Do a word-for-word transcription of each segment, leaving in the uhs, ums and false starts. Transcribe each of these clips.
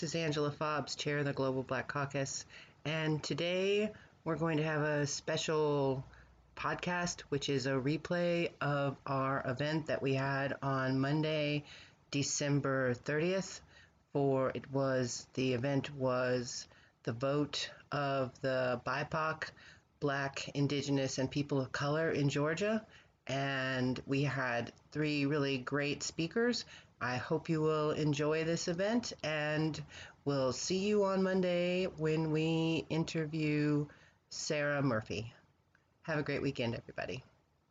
This is Angela Fobbs, Chair of the Global Black Caucus, and today we're going to have a special podcast, which is a replay of our event that we had on Monday, December thirtieth. For it was the event was the vote of the B I P O C, Black, Indigenous, and People of Color in Georgia, and we had three really great speakers. I hope you will enjoy this event, and we'll see you on Monday when we interview Sarah Murphy. Have a great weekend, everybody.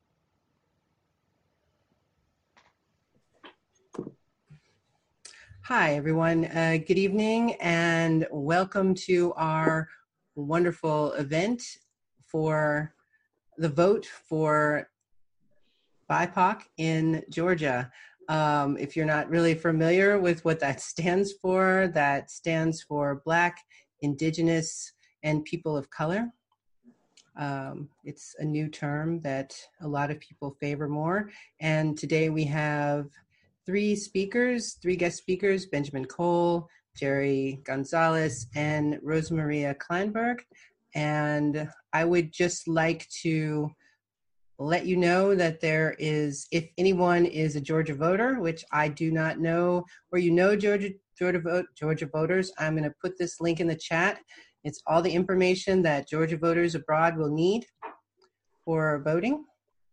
Hi, everyone. Uh, good evening, and welcome to our wonderful event for the vote for B I P O C in Georgia. Um, if you're not really familiar with what that stands for, that stands for Black, Indigenous, and People of Color. Um, it's a new term that a lot of people favor more. And today we have three speakers, three guest speakers, Benjamin Cole, Jerry Gonzalez, and Rosemaria Kleinberg. And I would just like to let you know that there is, if anyone is a Georgia voter, which I do not know, or you know Georgia, Georgia, vote, Georgia voters, I'm going to put this link in the chat. It's all the information that Georgia voters abroad will need for voting.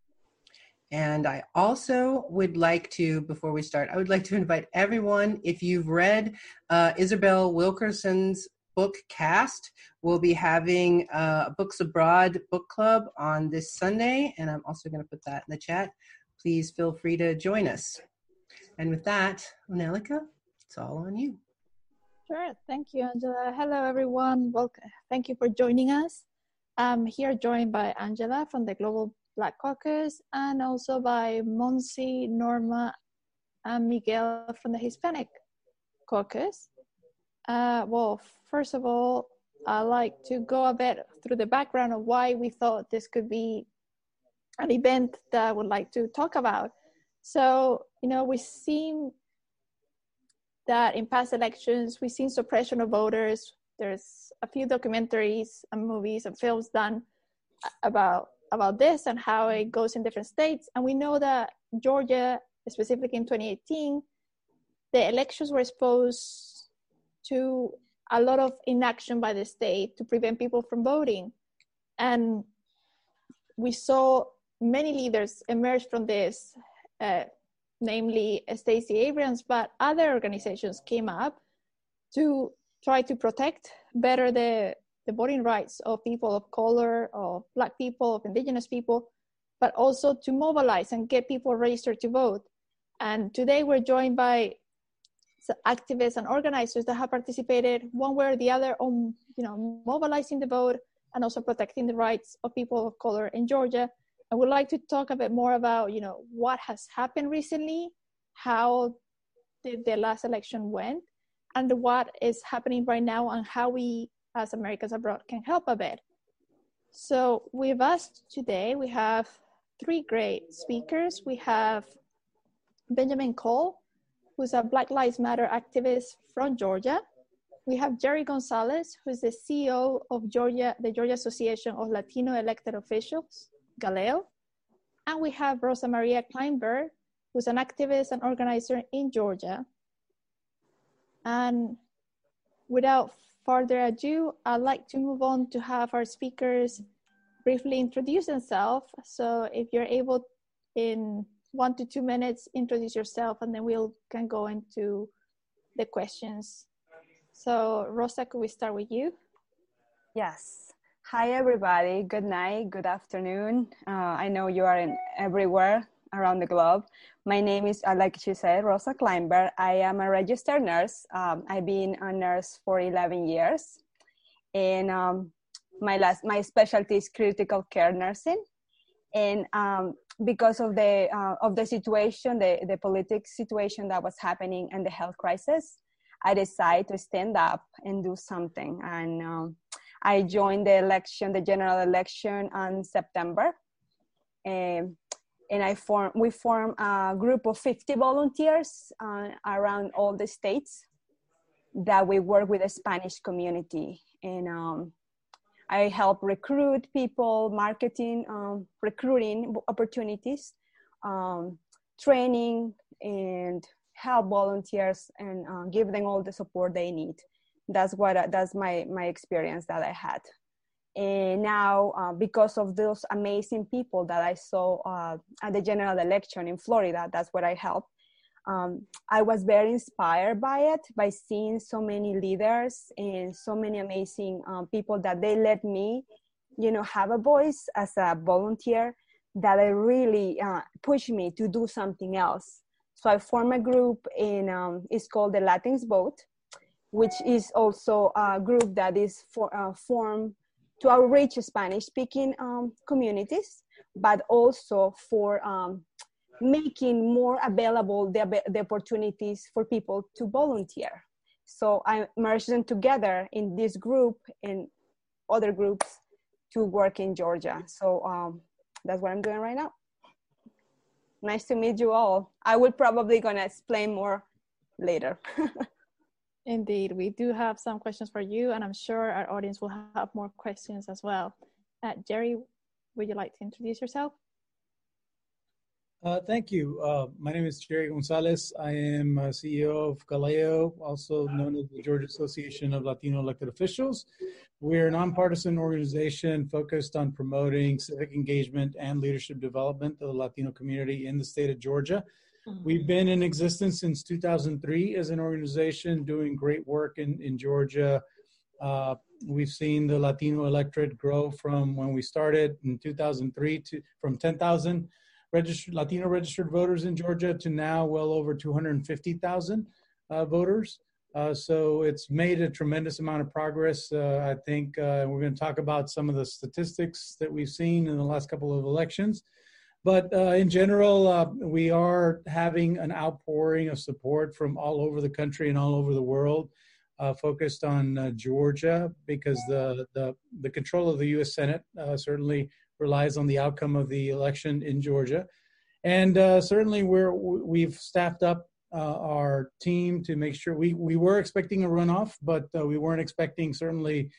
And I also would like to, before we start, I would like to invite everyone, if you've read uh, Isabel Wilkerson's book Cast, we'll be having a Books Abroad book club on this Sunday, and I'm also going to put that in the chat. Please feel free to join us. And with that, Anelika, it's all on you. Sure. Thank you, Angela. Hello, everyone. Welcome. Thank you for joining us. I'm here joined by Angela from the Global Black Caucus and also by Monsi, Norma, and Miguel from the Hispanic Caucus. Uh, well, first of all, I'd like to go a bit through the background of why we thought this could be an event that I would like to talk about. So, you know, we've seen that in past elections, we've seen suppression of voters. There's a few documentaries and movies and films done about, about this and how it goes in different states. And we know that Georgia, specifically in twenty eighteen, the elections were exposed to a lot of inaction by the state to prevent people from voting. And we saw many leaders emerge from this, uh, namely Stacey Abrams, but other organizations came up to try to protect better the, the voting rights of people of color, of Black people, of Indigenous people, but also to mobilize and get people registered to vote. And today we're joined by activists and organizers that have participated one way or the other on, you know, mobilizing the vote and also protecting the rights of people of color in Georgia. I would like to talk a bit more about, you know, what has happened recently, how the, the last election went, and what is happening right now and how we as Americans abroad can help a bit. So with us today, we have three great speakers. We have Benjamin Cole, who's a Black Lives Matter activist from Georgia. We have Jerry Gonzalez, who's the C E O of Georgia, the Georgia Association of Latino Elected Officials, Galeo. And we have Rosemaria Kleinberg, who's an activist and organizer in Georgia. And without further ado, I'd like to move on to have our speakers briefly introduce themselves. So if you're able in one to two minutes, introduce yourself, and then we'll can go into the questions. So Rosa, could we start with you? Yes. Hi, everybody. Good night, good afternoon. Uh, I know you are in everywhere around the globe. My name is, uh, like she said, Rosa Kleinberg. I am a registered nurse. Um, I've been a nurse for eleven years. And um, my, last, my specialty is critical care nursing. And um, because of the uh, of the situation, the, the political situation that was happening and the health crisis, I decided to stand up and do something. And um, I joined the election, the general election on September. And, and I form, we formed a group of fifty volunteers uh, around all the states. that we work with the Spanish community. And um, I help recruit people, marketing, um, recruiting opportunities, um, training, and help volunteers and uh, give them all the support they need. That's what that's my my experience that I had. And now, uh, because of those amazing people that I saw uh, at the general election in Florida, that's what I helped. Um, I was very inspired by it, by seeing so many leaders and so many amazing um, people that they let me, you know, have a voice as a volunteer, that it really uh, pushed me to do something else. So I formed a group in, um, it's called the Latins Vote, which is also a group that is for, uh, formed to outreach Spanish-speaking um, communities, but also for um, making more available the, the opportunities for people to volunteer. So I merged them together in this group and other groups to work in Georgia. So um, that's what I'm doing right now. Nice to meet you all. I will probably gonna explain more later. Indeed, we do have some questions for you, and I'm sure our audience will have more questions as well. Uh, Jerry, would you like to introduce yourself? Uh, thank you. Uh, my name is Jerry Gonzalez. I am uh, C E O of Galeo, also known as the Georgia Association of Latino Elected Officials. We're a nonpartisan organization focused on promoting civic engagement and leadership development of the Latino community in the state of Georgia. We've been in existence since two thousand three as an organization, doing great work in, in Georgia. Uh, we've seen the Latino electorate grow from when we started in two thousand three to from ten thousand registered Latino registered voters in Georgia to now well over two hundred fifty thousand uh, voters. Uh, so it's made a tremendous amount of progress. Uh, I think uh, we're going to talk about some of the statistics that we've seen in the last couple of elections. But uh, in general, uh, we are having an outpouring of support from all over the country and all over the world, uh, focused on uh, Georgia, because the, the, the control of the U S Senate uh, certainly relies on the outcome of the election in Georgia. And uh, certainly we're, we've staffed up uh, our team to make sure, we, we were expecting a runoff, but uh, we weren't expecting certainly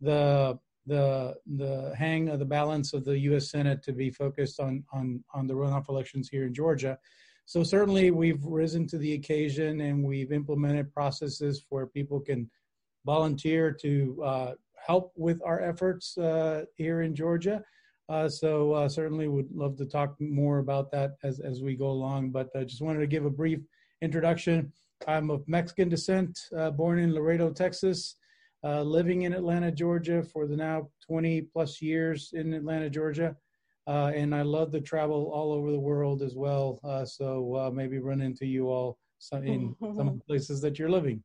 the the the hang of the balance of the U S Senate to be focused on on on the runoff elections here in Georgia. So certainly we've risen to the occasion, and we've implemented processes where people can volunteer to uh, help with our efforts uh, here in Georgia. Uh, so uh, certainly would love to talk more about that as, as we go along, but I just wanted to give a brief introduction. I'm of Mexican descent, uh, born in Laredo, Texas. Uh, living in Atlanta, Georgia for the now twenty plus years in Atlanta, Georgia. Uh, and I love to travel all over the world as well. Uh, so uh, maybe run into you all some, in some of the places that you're living.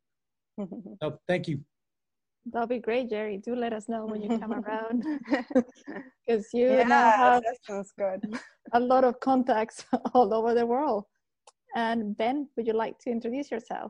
So, thank you. That'll be great, Jerry. Do let us know when you come around. Because you yeah, now have that sounds good. a lot of contacts all over the world. And Ben, would you like to introduce yourself?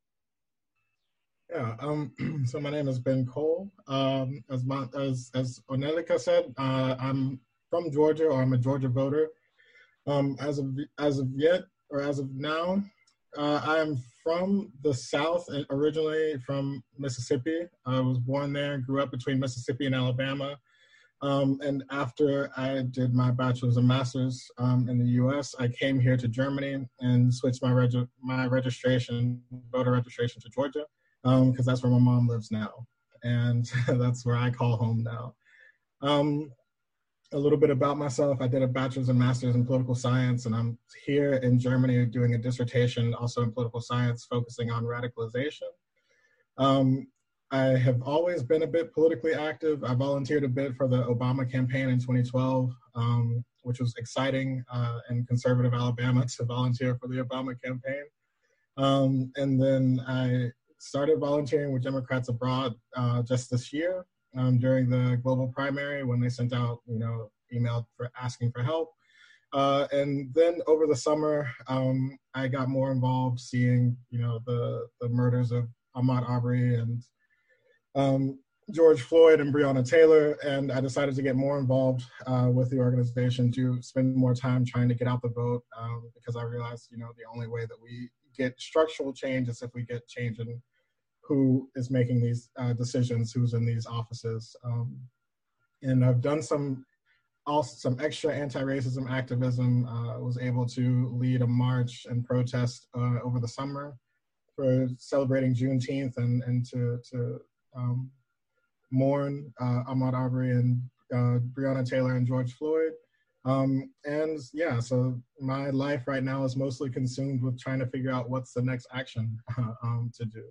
Yeah, um, so my name is Ben Cole. Um, as my, as as Onelika said, uh, I'm from Georgia, or I'm a Georgia voter. Um, as of as of yet, or as of now, uh, I am from the South, originally from Mississippi. I was born there, grew up between Mississippi and Alabama. Um, and after I did my bachelor's and master's um, in the U S, I came here to Germany and switched my reg my registration, voter registration, to Georgia. Because um, that's where my mom lives now, and that's where I call home now. Um, a little bit about myself: I did a bachelor's and master's in political science, and I'm here in Germany doing a dissertation also in political science, focusing on radicalization. Um, I have always been a bit politically active. I volunteered a bit for the Obama campaign in twenty twelve, um, which was exciting uh, in conservative Alabama to volunteer for the Obama campaign. Um, and then I started volunteering with Democrats Abroad uh, just this year um, during the global primary, when they sent out, you know, email for asking for help. Uh, and then over the summer, um, I got more involved seeing, you know, the, the murders of Ahmaud Arbery and um, George Floyd and Breonna Taylor. And I decided to get more involved uh, with the organization, to spend more time trying to get out the vote, um, because I realized, you know, the only way that we get structural change is if we get change in who is making these uh, decisions, who's in these offices. Um, and I've done some also some extra anti-racism activism. I uh, was able to lead a march and protest uh, over the summer for celebrating Juneteenth and, and to, to um, mourn uh, Ahmaud Arbery and uh, Breonna Taylor and George Floyd. Um, and yeah, so my life right now is mostly consumed with trying to figure out what's the next action uh, um, to do.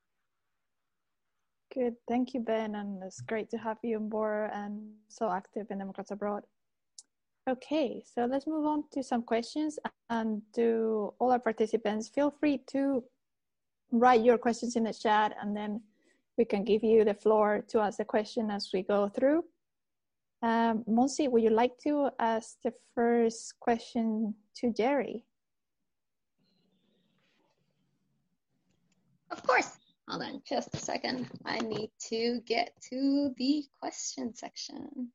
Good, thank you, Ben, and it's great to have you on board and so active in Democrats Abroad. Okay, so let's move on to some questions, and to all our participants, feel free to write your questions in the chat, and then we can give you the floor to ask the question as we go through. Um, Monsi, would you like to ask the first question to Jerry? Of course. Hold on just a second. I need to get to the question section.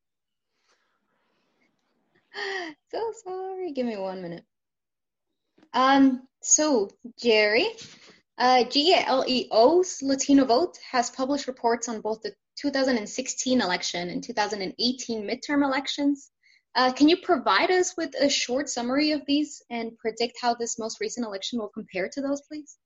So sorry. Give me one minute. Um. So, Jerry, uh, GALEO's Latino Vote has published reports on both the two thousand sixteen election and two thousand eighteen midterm elections. Uh, can you provide us with a short summary of these and predict how this most recent election will compare to those, please?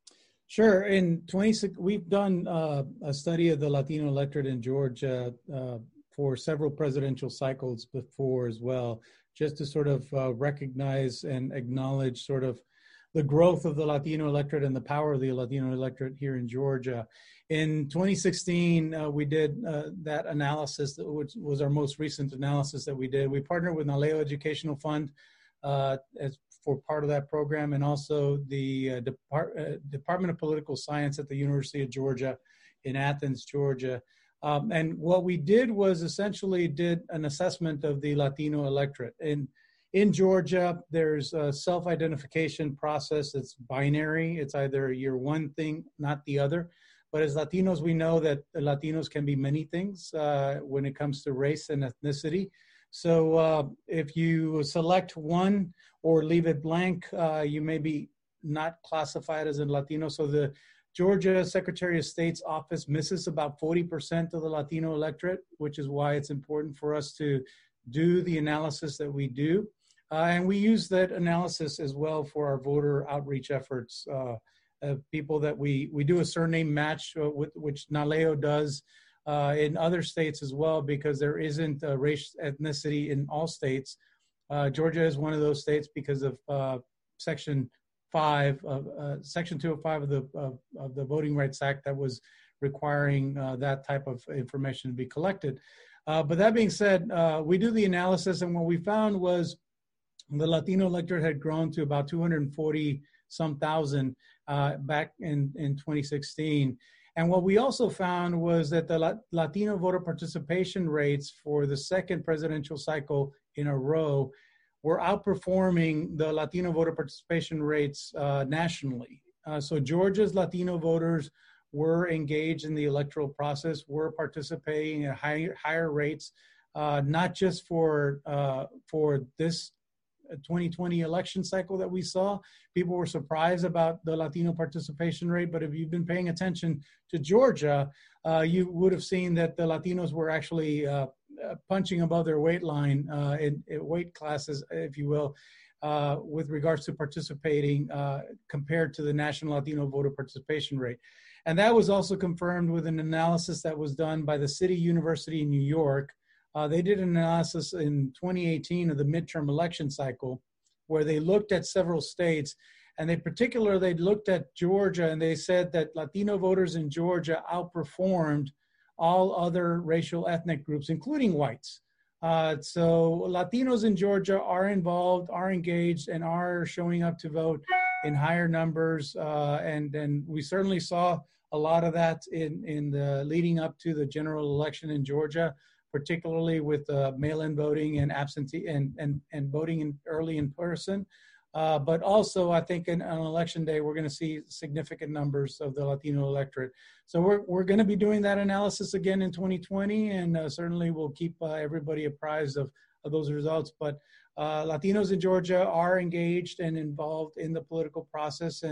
Sure. In twenty, we've done uh, a study of the Latino electorate in Georgia uh, for several presidential cycles before as well, just to sort of uh, recognize and acknowledge sort of the growth of the Latino electorate and the power of the Latino electorate here in Georgia. In twenty sixteen, uh, we did uh, that analysis, which was our most recent analysis that we did. We partnered with Naleo Educational Fund uh, as for part of that program, and also the uh, Depart uh, Department of Political Science at the University of Georgia in Athens, Georgia. Um, and what we did was essentially did an assessment of the Latino electorate. In, in Georgia, there's a self-identification process. It's binary. It's either you're one thing, not the other. But as Latinos, we know that Latinos can be many things uh, when it comes to race and ethnicity. So uh, if you select one or leave it blank, uh, you may be not classified as a Latino. So the Georgia Secretary of State's office misses about forty percent of the Latino electorate, which is why it's important for us to do the analysis that we do. Uh, and we use that analysis as well for our voter outreach efforts. Uh, uh, people that we, we do a surname match, uh, with, which Naleo does uh, in other states as well, because there isn't a race ethnicity in all states. Uh, Georgia is one of those states because of uh, Section Five of uh, Section two oh five of the of, of the Voting Rights Act that was requiring uh, that type of information to be collected. Uh, but that being said, uh, we do the analysis, and what we found was the Latino electorate had grown to about two hundred forty some thousand uh, back in, in twenty sixteen. And what we also found was that the La Latino voter participation rates for the second presidential cycle in a row were outperforming the Latino voter participation rates uh, nationally. Uh, so Georgia's Latino voters were engaged in the electoral process, were participating at higher, higher rates, uh, not just for, uh, for this twenty twenty election cycle that we saw. People were surprised about the Latino participation rate, but if you've been paying attention to Georgia, uh, you would have seen that the Latinos were actually uh, uh, punching above their weight line uh, in, in weight classes, if you will, uh, with regards to participating uh, compared to the national Latino voter participation rate. And that was also confirmed with an analysis that was done by the City University in New York. Uh, they did an analysis in twenty eighteen of the midterm election cycle, where they looked at several states, and they particularly they looked at Georgia, and they said that Latino voters in Georgia outperformed all other racial ethnic groups, including whites. Uh, so Latinos in Georgia are involved, are engaged, and are showing up to vote in higher numbers, uh, and and we certainly saw a lot of that in in the leading up to the general election in Georgia, particularly with uh, mail-in voting and absentee and, and, and voting in early in person. Uh, but also, I think in, on election day, we're going to see significant numbers of the Latino electorate. So we're, we're going to be doing that analysis again in twenty twenty, and uh, certainly we'll keep uh, everybody apprised of, of those results. But uh, Latinos in Georgia are engaged and involved in the political process, and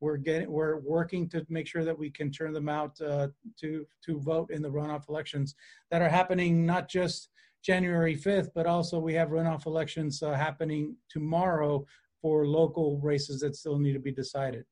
We're getting, we're working to make sure that we can turn them out uh, to to vote in the runoff elections that are happening not just January fifth, but also we have runoff elections uh, happening tomorrow for local races that still need to be decided.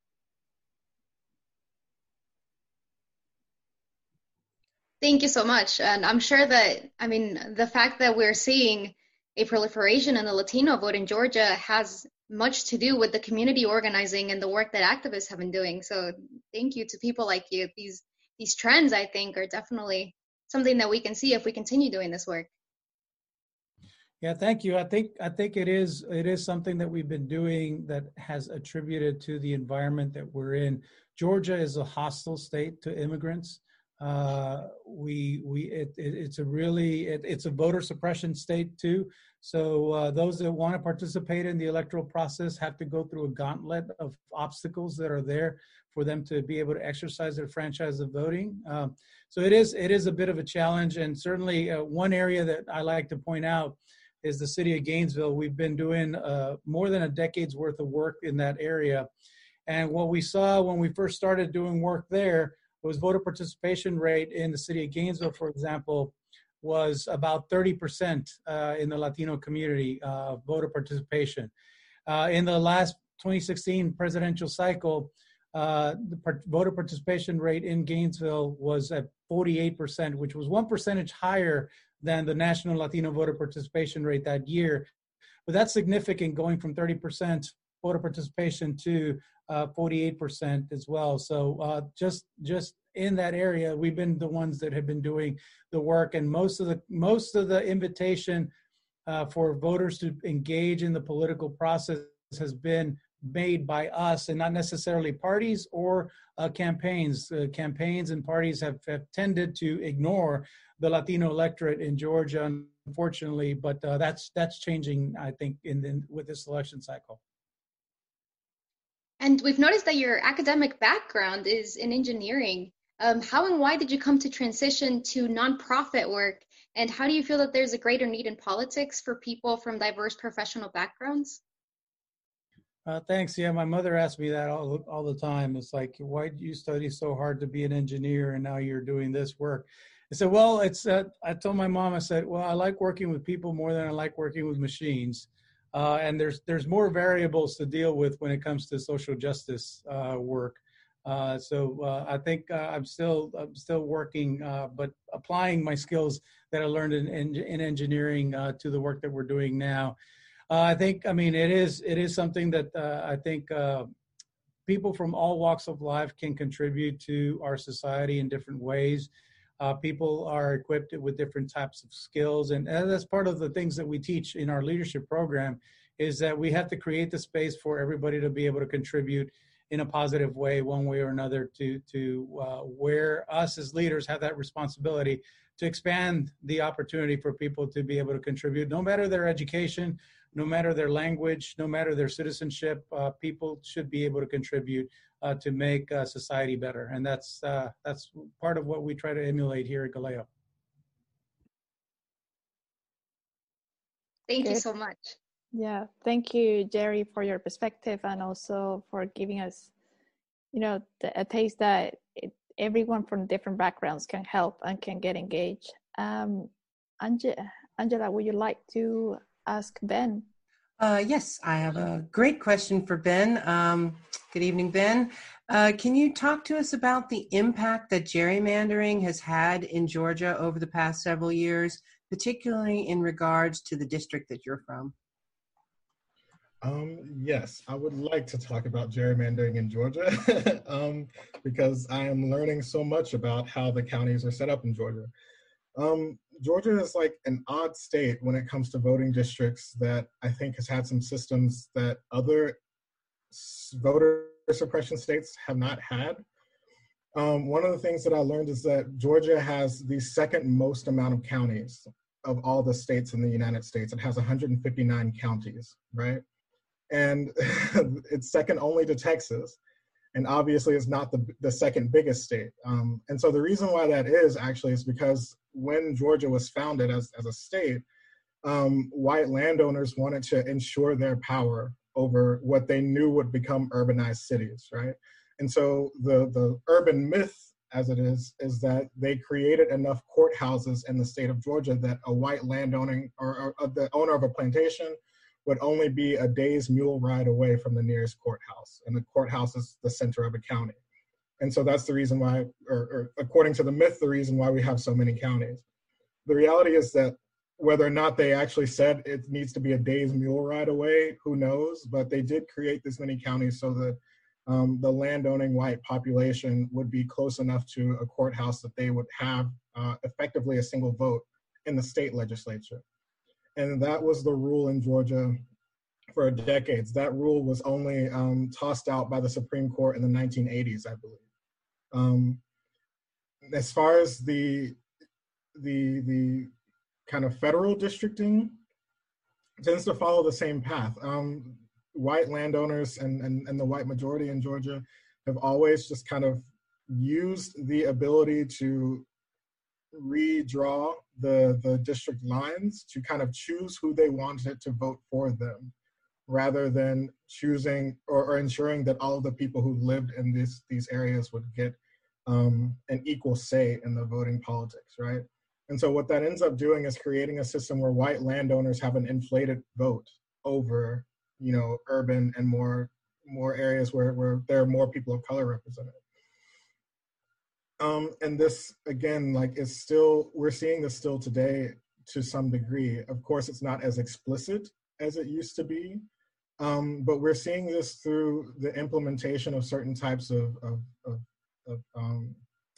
Thank you so much. And I'm sure that, I mean, the fact that we're seeing a proliferation in the Latino vote in Georgia has much to do with the community organizing and the work that activists have been doing. So thank you to people like you. These these trends, I think, are definitely something that we can see if we continue doing this work. Yeah, thank you. I think I think it is it is something that we've been doing that has attributed to the environment that we're in. Georgia is a hostile state to immigrants. Uh, we we it, it, it's a really it, it's a voter suppression state too. So uh, those that want to participate in the electoral process have to go through a gauntlet of obstacles that are there for them to be able to exercise their franchise of voting. Um, so it is it is a bit of a challenge, and certainly uh, one area that I like to point out is the city of Gainesville. We've been doing uh, more than a decade's worth of work in that area, and what we saw when we first started doing work there was voter participation rate in the city of Gainesville, for example, was about thirty percent uh, in the Latino community, uh, voter participation. Uh, in the last twenty sixteen presidential cycle, uh, the part voter participation rate in Gainesville was at forty-eight percent, which was one percentage higher than the national Latino voter participation rate that year. But that's significant, going from thirty percent voter participation to uh, forty-eight percent as well. So uh, just just in that area, we've been the ones that have been doing the work, and most of the most of the invitation uh, for voters to engage in the political process has been made by us, and not necessarily parties or uh, campaigns. Uh, campaigns and parties have, have tended to ignore the Latino electorate in Georgia, unfortunately, but uh, that's that's changing, I think, in, in with this election cycle. And we've noticed that your academic background is in engineering. Um, how and why did you come to transition to nonprofit work? And how do you feel that there's a greater need in politics for people from diverse professional backgrounds? Uh, thanks. Yeah, my mother asked me that all, all the time. It's like, why do you study so hard to be an engineer and now you're doing this work? I said, well, it's, uh, I told my mom, I said, well, I like working with people more than I like working with machines. Uh, and there's there's more variables to deal with when it comes to social justice uh, work. Uh, so uh, I think uh, I'm still I'm still working, uh, but applying my skills that I learned in in, in engineering uh, to the work that we're doing now. Uh, I think I mean it is it is something that uh, I think uh, people from all walks of life can contribute to our society in different ways. Uh, people are equipped with different types of skills, and, and that's part of the things that we teach in our leadership program, is that we have to create the space for everybody to be able to contribute in a positive way, one way or another, to, to uh, where us as leaders have that responsibility to expand the opportunity for people to be able to contribute, no matter their education, no matter their language, no matter their citizenship. Uh, people should be able to contribute Uh, to make uh, society better, and that's uh, that's part of what we try to emulate here at Galileo. Thank Good. you so much. Yeah, thank you, Jerry, for your perspective, and also for giving us, you know, the, a taste that it, everyone from different backgrounds can help and can get engaged. Um, Ange Angela, would you like to ask Ben? Uh, yes, I have a great question for Ben. Um, good evening, Ben. Uh, can you talk to us about the impact that gerrymandering has had in Georgia over the past several years, particularly in regards to the district that you're from? Um, yes, I would like to talk about gerrymandering in Georgia um, because I am learning so much about how the counties are set up in Georgia. Um, Georgia is like an odd state when it comes to voting districts that I think has had some systems that other voter suppression states have not had. Um, one of the things that I learned is that Georgia has the second most amount of counties of all the states in the United States. It has one hundred fifty-nine counties, right? And it's second only to Texas. And obviously it's not the, the second biggest state. Um, and so the reason why that is actually is because when Georgia was founded as, as a state, um, white landowners wanted to ensure their power over what they knew would become urbanized cities, right? And so the, the urban myth, as it is, is that they created enough courthouses in the state of Georgia that a white landowning or, or, or the owner of a plantation would only be a day's mule ride away from the nearest courthouse. And the courthouse is the center of a county. And so that's the reason why, or, or according to the myth, the reason why we have so many counties. The reality is that whether or not they actually said it needs to be a day's mule ride away, who knows? But they did create this many counties so that um, the landowning white population would be close enough to a courthouse that they would have uh, effectively a single vote in the state legislature. And that was the rule in Georgia for decades. That rule was only um, tossed out by the Supreme Court in the nineteen eighties, I believe. Um, as far as the, the, the kind of federal districting, tends to follow the same path. Um, white landowners and, and, and the white majority in Georgia have always just kind of used the ability to redraw the, the district lines to kind of choose who they wanted to vote for them, rather than choosing or, or ensuring that all of the people who lived in this, these areas would get um, an equal say in the voting politics, right? And so what that ends up doing is creating a system where white landowners have an inflated vote over, you know, urban and more, more areas where, where there are more people of color represented. Um, and this, again, like is still, we're seeing this still today to some degree. Of course, it's not as explicit as it used to be, um, but we're seeing this through the implementation of certain types of, of, of, of um,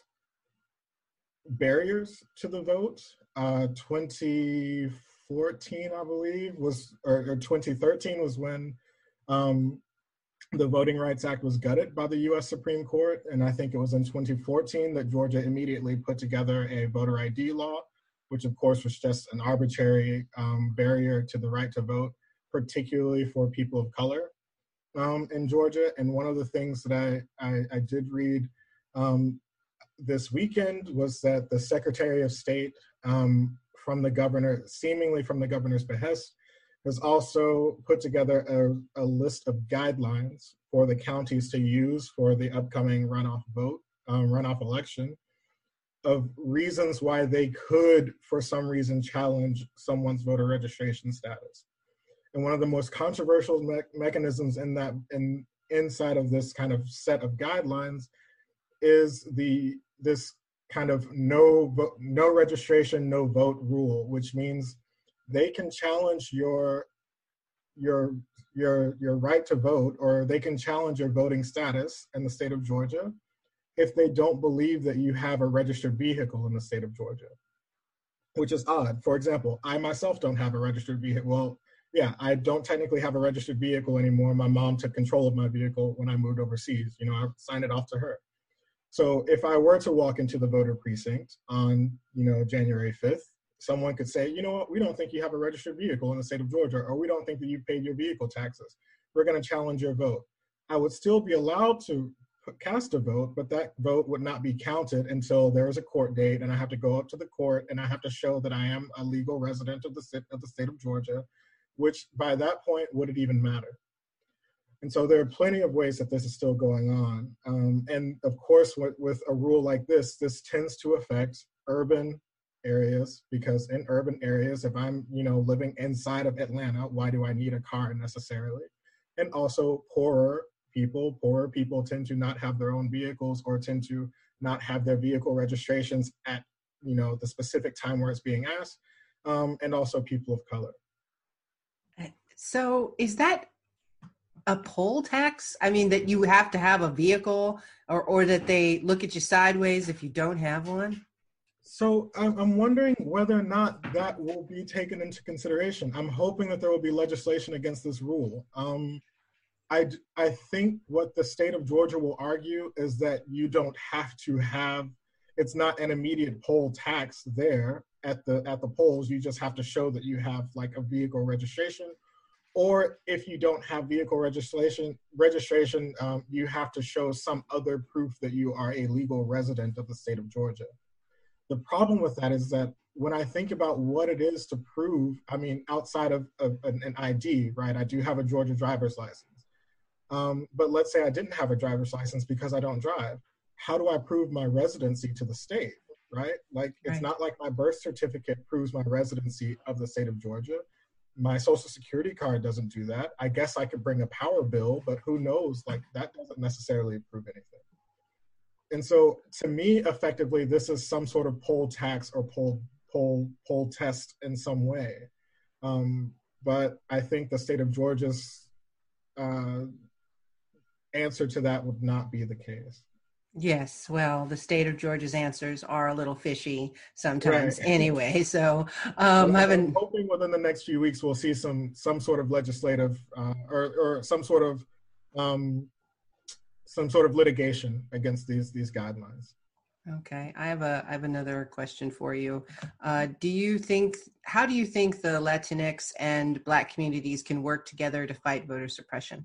barriers to the vote. Uh, twenty fourteen, I believe, was, or, or twenty thirteen was when um, the Voting Rights Act was gutted by the U S Supreme Court. And I think it was in twenty fourteen that Georgia immediately put together a voter I D law, which of course was just an arbitrary um, barrier to the right to vote, particularly for people of color um, in Georgia. And one of the things that I, I, I did read um, this weekend was that the Secretary of State um, from the governor, seemingly from the governor's behest, has also put together a, a list of guidelines for the counties to use for the upcoming runoff vote, um, runoff election, of reasons why they could, for some reason, challenge someone's voter registration status. And one of the most controversial me mechanisms in that, in inside of this kind of set of guidelines, is the this kind of no vote, no registration, no vote rule, which means they can challenge your your your your right to vote, or they can challenge your voting status in the state of Georgia if they don't believe that you have a registered vehicle in the state of Georgia, which is odd. For example, I myself don't have a registered vehicle. Well, yeah, I don't technically have a registered vehicle anymore. My mom took control of my vehicle when I moved overseas. You know, I signed it off to her. So if I were to walk into the voter precinct on, you know, January fifth, someone could say, you know what, we don't think you have a registered vehicle in the state of Georgia, or we don't think that you've paid your vehicle taxes. We're going to challenge your vote. I would still be allowed to cast a vote, but that vote would not be counted until there is a court date, and I have to go up to the court and I have to show that I am a legal resident of the, of the state of Georgia, which by that point, would it even matter? And so there are plenty of ways that this is still going on. Um, and of course, with, with a rule like this, this tends to affect urban areas, because in urban areas, if I'm, you know, living inside of Atlanta, why do I need a car necessarily? And also poorer people, poorer people tend to not have their own vehicles, or tend to not have their vehicle registrations at, you know, the specific time where it's being asked, um, and also people of color. So is that a poll tax? I mean, that you have to have a vehicle, or, or that they look at you sideways if you don't have one? So I'm wondering whether or not that will be taken into consideration. I'm hoping that there will be legislation against this rule. Um, I, I think what the state of Georgia will argue is that you don't have to have, it's not an immediate poll tax there at the, at the polls. You just have to show that you have like a vehicle registration. Or if you don't have vehicle registration, registration, um, you have to show some other proof that you are a legal resident of the state of Georgia. The problem with that is that when I think about what it is to prove, I mean, outside of, of an, an I D, right? I do have a Georgia driver's license. Um, but let's say I didn't have a driver's license because I don't drive. How do I prove my residency to the state, right? Like, it's Right. not like my birth certificate proves my residency of the state of Georgia. My social security card doesn't do that. I guess I could bring a power bill, but who knows? Like, that doesn't necessarily prove anything. And so to me, effectively, this is some sort of poll tax or poll, poll, poll test in some way. Um, but I think the state of Georgia's uh, answer to that would not be the case. Yes, well, the state of Georgia's answers are a little fishy sometimes Right. anyway. So um, I'm having hoping within the next few weeks we'll see some some sort of legislative uh, or or some sort of um, some sort of litigation against these these guidelines. Okay, I have a I have another question for you. Uh, do you think how do you think the Latinx and Black communities can work together to fight voter suppression?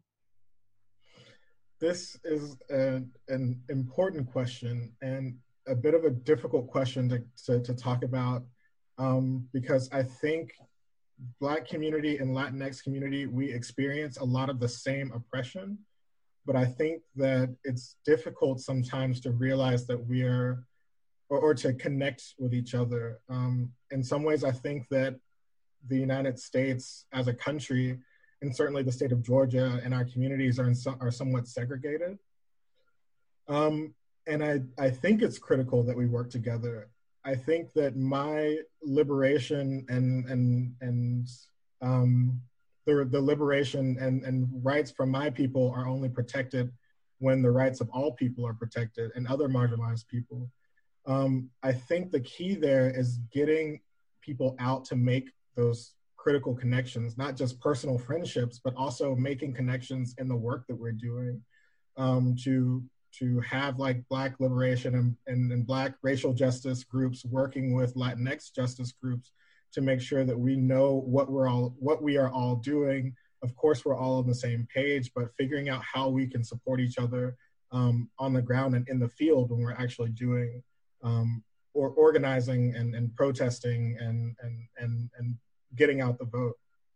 This is a, an important question and a bit of a difficult question to, to, to talk about um, because I think Black community and Latinx community, we experience a lot of the same oppression, but I think that it's difficult sometimes to realize that we are, or, or to connect with each other. Um, in some ways, I think that the United States as a country, and certainly the state of Georgia and our communities are, in so, are somewhat segregated. Um, and I, I think it's critical that we work together. I think that my liberation and, and, and um, the, the liberation and, and rights from my people are only protected when the rights of all people are protected and other marginalized people. Um, I think the key there is getting people out to make those critical connections, not just personal friendships, but also making connections in the work that we're doing um, to, to have like Black liberation and, and, and Black racial justice groups working with Latinx justice groups to make sure that we know what we're all, what we are all doing. Of course, we're all on the same page, but figuring out how we can support each other um, on the ground and in the field when we're actually doing um, or organizing and, and protesting and, and, and, and getting out the vote.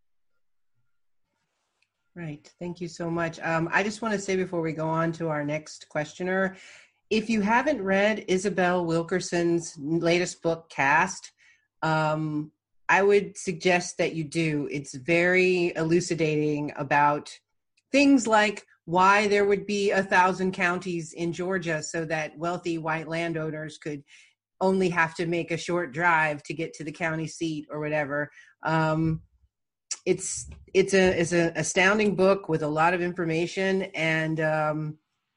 Right. Thank you so much. Um, I just want to say before we go on to our next questioner, if you haven't read Isabel Wilkerson's latest book, Caste, um, I would suggest that you do. It's very elucidating about things like why there would be a thousand counties in Georgia so that wealthy white landowners could only have to make a short drive to get to the county seat or whatever. Um, it's it's a it's an astounding book with a lot of information and um,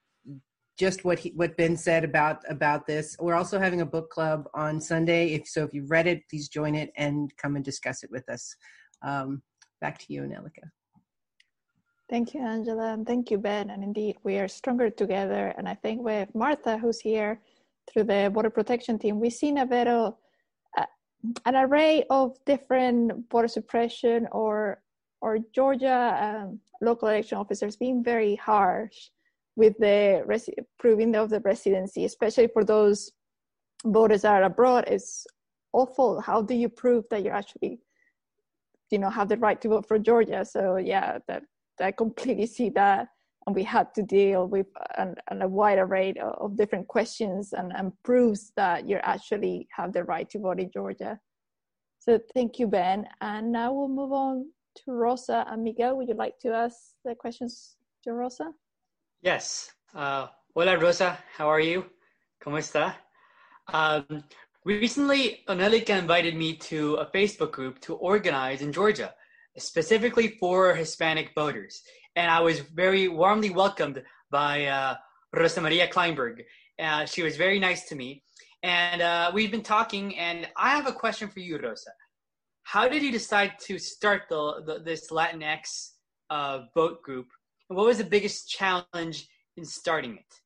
just what he, what Ben said about about this. We're also having a book club on Sunday. If so, if you've read it, please join it and come and discuss it with us. Um, back to you, Anelika. Thank you, Angela, and thank you, Ben. And indeed, we are stronger together. And I think with Martha, who's here through the Border Protection Team, we've seen a bit of uh, an array of different border suppression or or Georgia um, local election officers being very harsh with the res- proving of the residency, especially for those voters that are abroad. It's awful. How do you prove that you actually, you know, have the right to vote for Georgia? So yeah, that I completely see that. And we had to deal with an, an, a wide array of, of different questions and, and proofs that you actually have the right to vote in Georgia. So thank you, Ben. And now we'll move on to Rosa and Miguel. Would you like to ask the questions to Rosa? Yes. Uh, hola, Rosa. How are you? ¿Cómo está? Um, recently, Anelika invited me to a Facebook group to organize in Georgia, specifically for Hispanic voters. And I was very warmly welcomed by uh, Rosa Maria Kleinberg. Uh, she was very nice to me. And uh, we've been talking, and I have a question for you, Rosa. How did you decide to start the, the this Latinx uh, vote group? And what was the biggest challenge in starting it?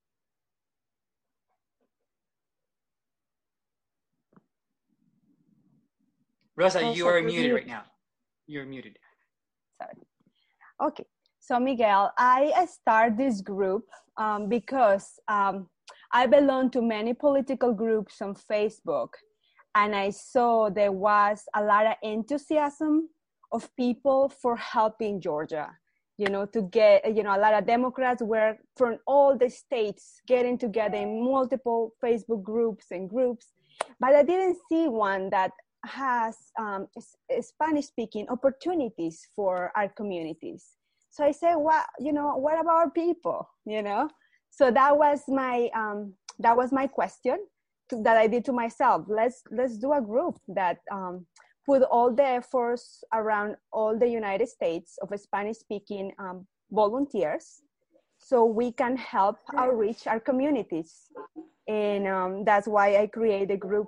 Rosa, Rosa, you are you're muted mute. right now. You're muted. Sorry. Okay. So Miguel, I start this group um, because um, I belong to many political groups on Facebook. and I saw there was a lot of enthusiasm of people for helping Georgia, you know, to get, you know, a lot of Democrats were from all the states getting together in multiple Facebook groups and groups, but I didn't see one that has um, Spanish-speaking opportunities for our communities. So I said, well, you know, what about our people, you know? So that was my, um, that was my question to, that I did to myself. Let's, let's do a group that um, put all the efforts around all the United States of Spanish-speaking um, volunteers so we can help outreach our communities. And um, that's why I created a group.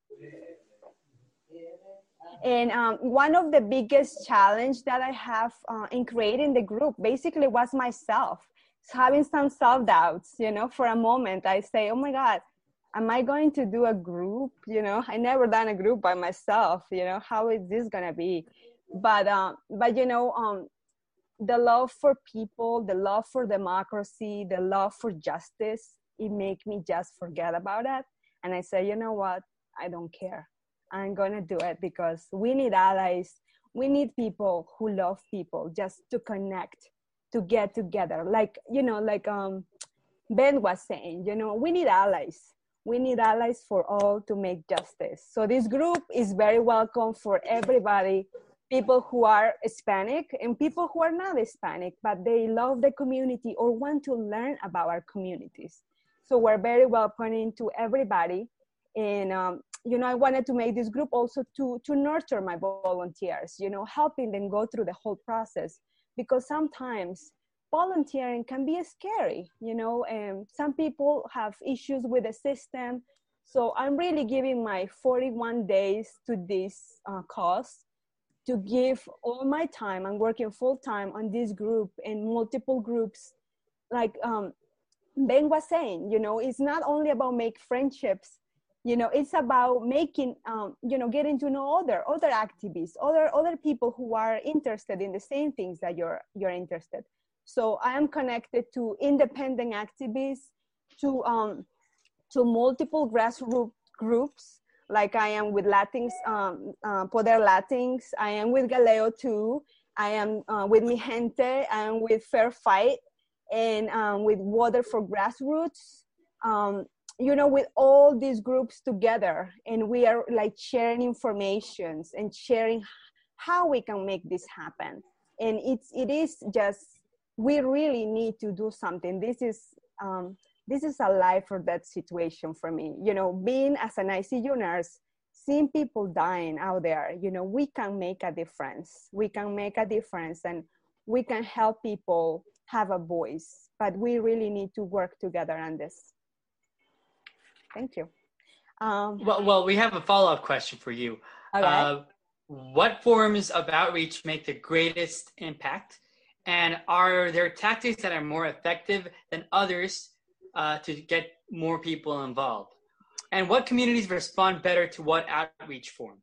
And um, one of the biggest challenge that I have uh, in creating the group basically was myself. Having some self-doubts, you know, for a moment I say, oh my God, am I going to do a group? You know, I never done a group by myself, you know, how is this gonna be? But, um, but you know, um, the love for people, the love for democracy, the love for justice, it make me just forget about it. And I say, you know what, I don't care. I'm gonna do it because we need allies. We need people who love people just to connect, to get together. Like, you know, like um, Ben was saying, you know, we need allies. We need allies for all to make justice. So this group is very welcome for everybody, people who are Hispanic and people who are not Hispanic, but they love the community or want to learn about our communities. So we're very welcoming to everybody. And, um, you know, I wanted to make this group also to, to nurture my volunteers, you know, helping them go through the whole process. Because sometimes volunteering can be scary, you know, and some people have issues with the system. So I'm really giving my forty-one days to this uh, cause to give all my time. I'm working full time on this group and multiple groups. Like um, Ben was saying, you know, it's not only about make friendships, you know, it's about making, um, you know, getting to know other other activists, other other people who are interested in the same things that you're you're interested. So I am connected to independent activists, to um, to multiple grassroots groups, like I am with Latinx, um, uh, Poder Latinx. I am with Galeo too. I am uh, with Mi Gente. I am with Fair Fight, and um, with Water for Grassroots. Um, you know, with all these groups together, and we are like sharing informations and sharing how we can make this happen. And it's, it is just, we really need to do something. This is, um, this is a life or death situation for me. You know, being as an I C U nurse, seeing people dying out there, you know, we can make a difference. We can make a difference and we can help people have a voice, but we really need to work together on this. Thank you. Um, Well, well, we have a follow-up question for you. Okay. Uh, what forms of outreach make the greatest impact? And are there tactics that are more effective than others uh, to get more people involved? And what communities respond better to what outreach form?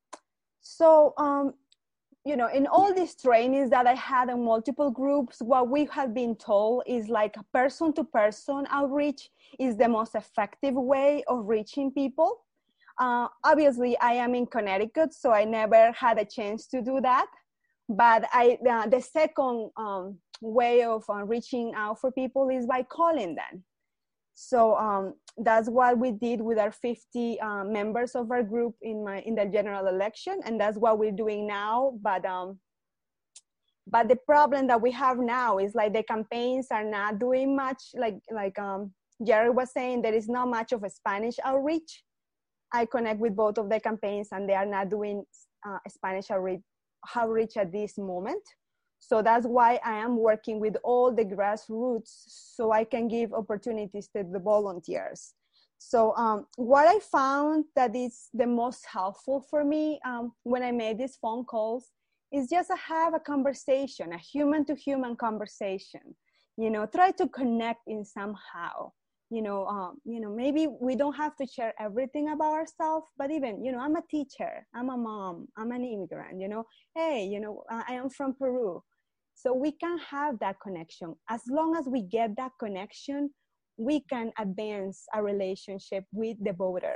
So, um, you know, in all these trainings that I had in multiple groups, what we have been told is like person-to-person outreach is the most effective way of reaching people. Uh, obviously, I am in Connecticut, so I never had a chance to do that. But I, uh, the second um, way of uh, reaching out for people is by calling them. So um, that's what we did with our fifty uh, members of our group in my in the general election, and that's what we're doing now. But um, but the problem that we have now is like the campaigns are not doing much. Like like um, Jerry was saying, there is not much of a Spanish outreach. I connect with both of the campaigns, and they are not doing uh, Spanish outreach, outreach at this moment. So that's why I am working with all the grassroots so I can give opportunities to the volunteers. So um, what I found that is the most helpful for me um, when I made these phone calls is just to have a conversation, a human to human conversation. You know, try to connect in somehow. You know, um, you know, maybe we don't have to share everything about ourselves, but even, you know, I'm a teacher, I'm a mom, I'm an immigrant, you know, hey, you know, I am from Peru. So we can have that connection. As long as we get that connection, we can advance a relationship with the voter.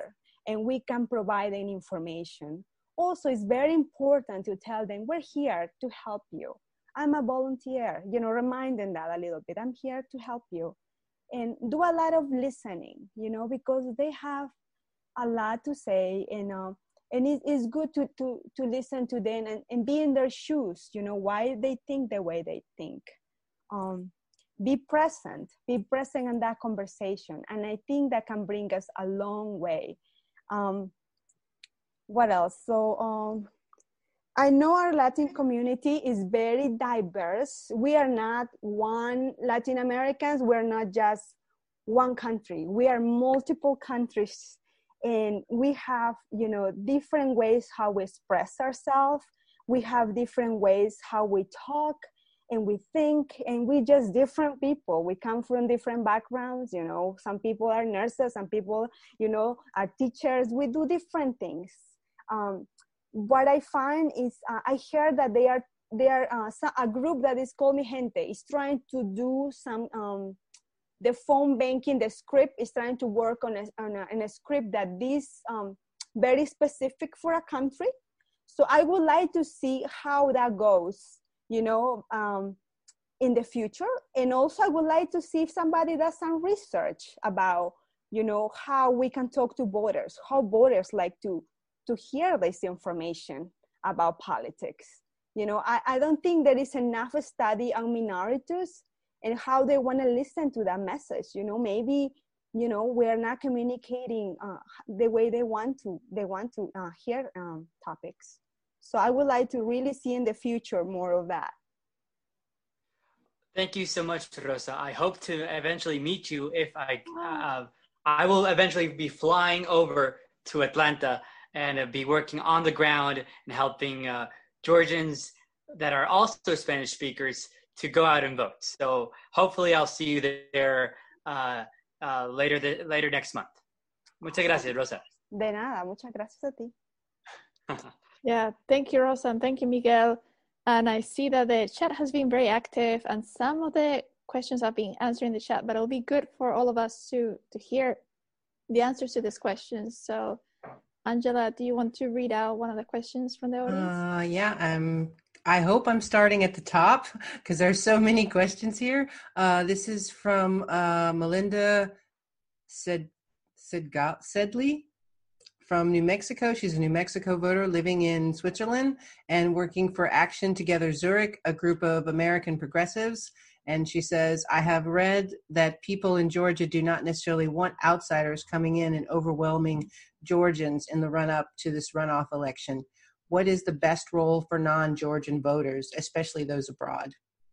and we can provide any information. Also, it's very important to tell them, we're here to help you. I'm a volunteer, you know, remind them that a little bit. I'm here to help you. And do a lot of listening, you know, because they have a lot to say, and uh, and it, it's good to, to, to listen to them and, and be in their shoes, you know, why they think the way they think. Um, be present, be present in that conversation. And I think that can bring us a long way. Um, what else? So um, I know our Latin community is very diverse. We are not one Latin Americans. We're not just one country. We are multiple countries. And we have, you know, different ways how we express ourselves. We have different ways how we talk and we think, and we just different people. We come from different backgrounds, you know. Some people are nurses, some people, you know, are teachers. We do different things. Um, what I find is, uh, I hear that they are, they are uh, a group that is called Mi Gente is trying to do some, um, the phone banking, the script is trying to work on a, on a, on a script that is um, very specific for a country. So I would like to see how that goes, you know, um, in the future. And also I would like to see if somebody does some research about, you know, how we can talk to voters, how voters like to, to hear this information about politics. You know, I, I don't think there is enough study on minorities and how they want to listen to that message. You know, maybe, you know, we're not communicating uh, the way they want to, they want to uh, hear um, topics. So I would like to really see in the future more of that. Thank you so much, Rosa. I hope to eventually meet you if I, uh, I will eventually be flying over to Atlanta and uh, be working on the ground and helping uh, Georgians that are also Spanish speakers to go out and vote. So hopefully I'll see you there uh, uh, later the, later next month. Muchas gracias, Rosa. De nada, muchas gracias a ti. Yeah, thank you, Rosa, and thank you, Miguel. And I see that the chat has been very active, and some of the questions have been answered in the chat, but it'll be good for all of us to, to hear the answers to these questions. So, Angela, do you want to read out one of the questions from the audience? Uh, yeah, um, I hope I'm starting at the top because there's so many questions here. Uh, this is from uh, Melinda Sed, Sedga, Sedley from New Mexico. She's a New Mexico voter living in Switzerland and working for Action Together Zurich, a group of American progressives. And she says, I have read that people in Georgia do not necessarily want outsiders coming in and overwhelming Georgians in the run-up to this runoff election. What is the best role for non-Georgian voters, especially those abroad?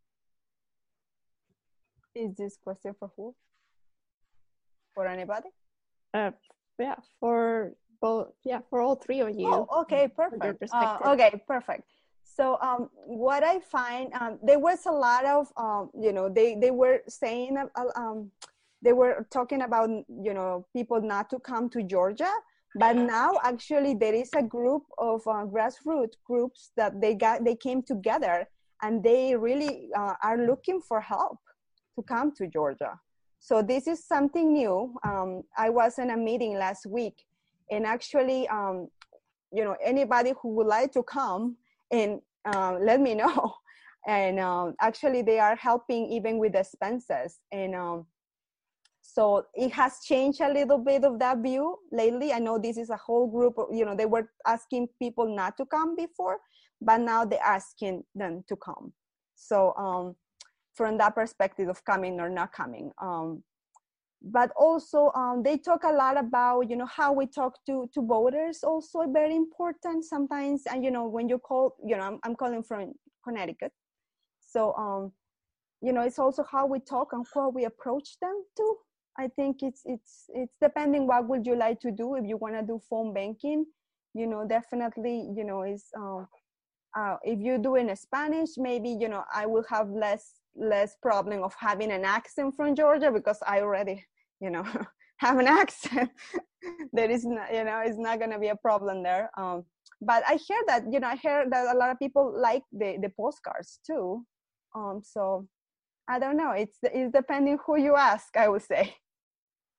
Is this question for who? For anybody? Uh, yeah, for both. Yeah, for all three of you. Oh, okay, perfect. Uh, okay, perfect. So um, what I find, um, there was a lot of, um, you know, they, they were saying, uh, um, they were talking about, you know, people not to come to Georgia. But now actually there is a group of uh, grassroots groups that they got, they came together and they really uh, are looking for help to come to Georgia. So this is something new. Um, I was in a meeting last week and actually, um, you know, anybody who would like to come and uh, let me know. And um, actually they are helping even with expenses. And um, so it has changed a little bit of that view lately. I know this is a whole group of, you know, they were asking people not to come before, but now they're asking them to come. So um, from that perspective of coming or not coming. Um, but also um, they talk a lot about, you know, how we talk to, to voters, also very important sometimes. And, you know, when you call, you know, I'm, I'm calling from Connecticut. So, um, you know, it's also how we talk and how we approach them too. I think it's, it's, it's depending what would you like to do. If you want to do phone banking, you know, definitely, you know, is, um, uh, if you do in Spanish, maybe, you know, I will have less, less problem of having an accent from Georgia because I already, you know, have an accent. There is not, you know, it's not going to be a problem there. Um, but I hear that, you know, I hear that a lot of people like the, the postcards too. Um, so I don't know. It's, it's depending who you ask, I would say.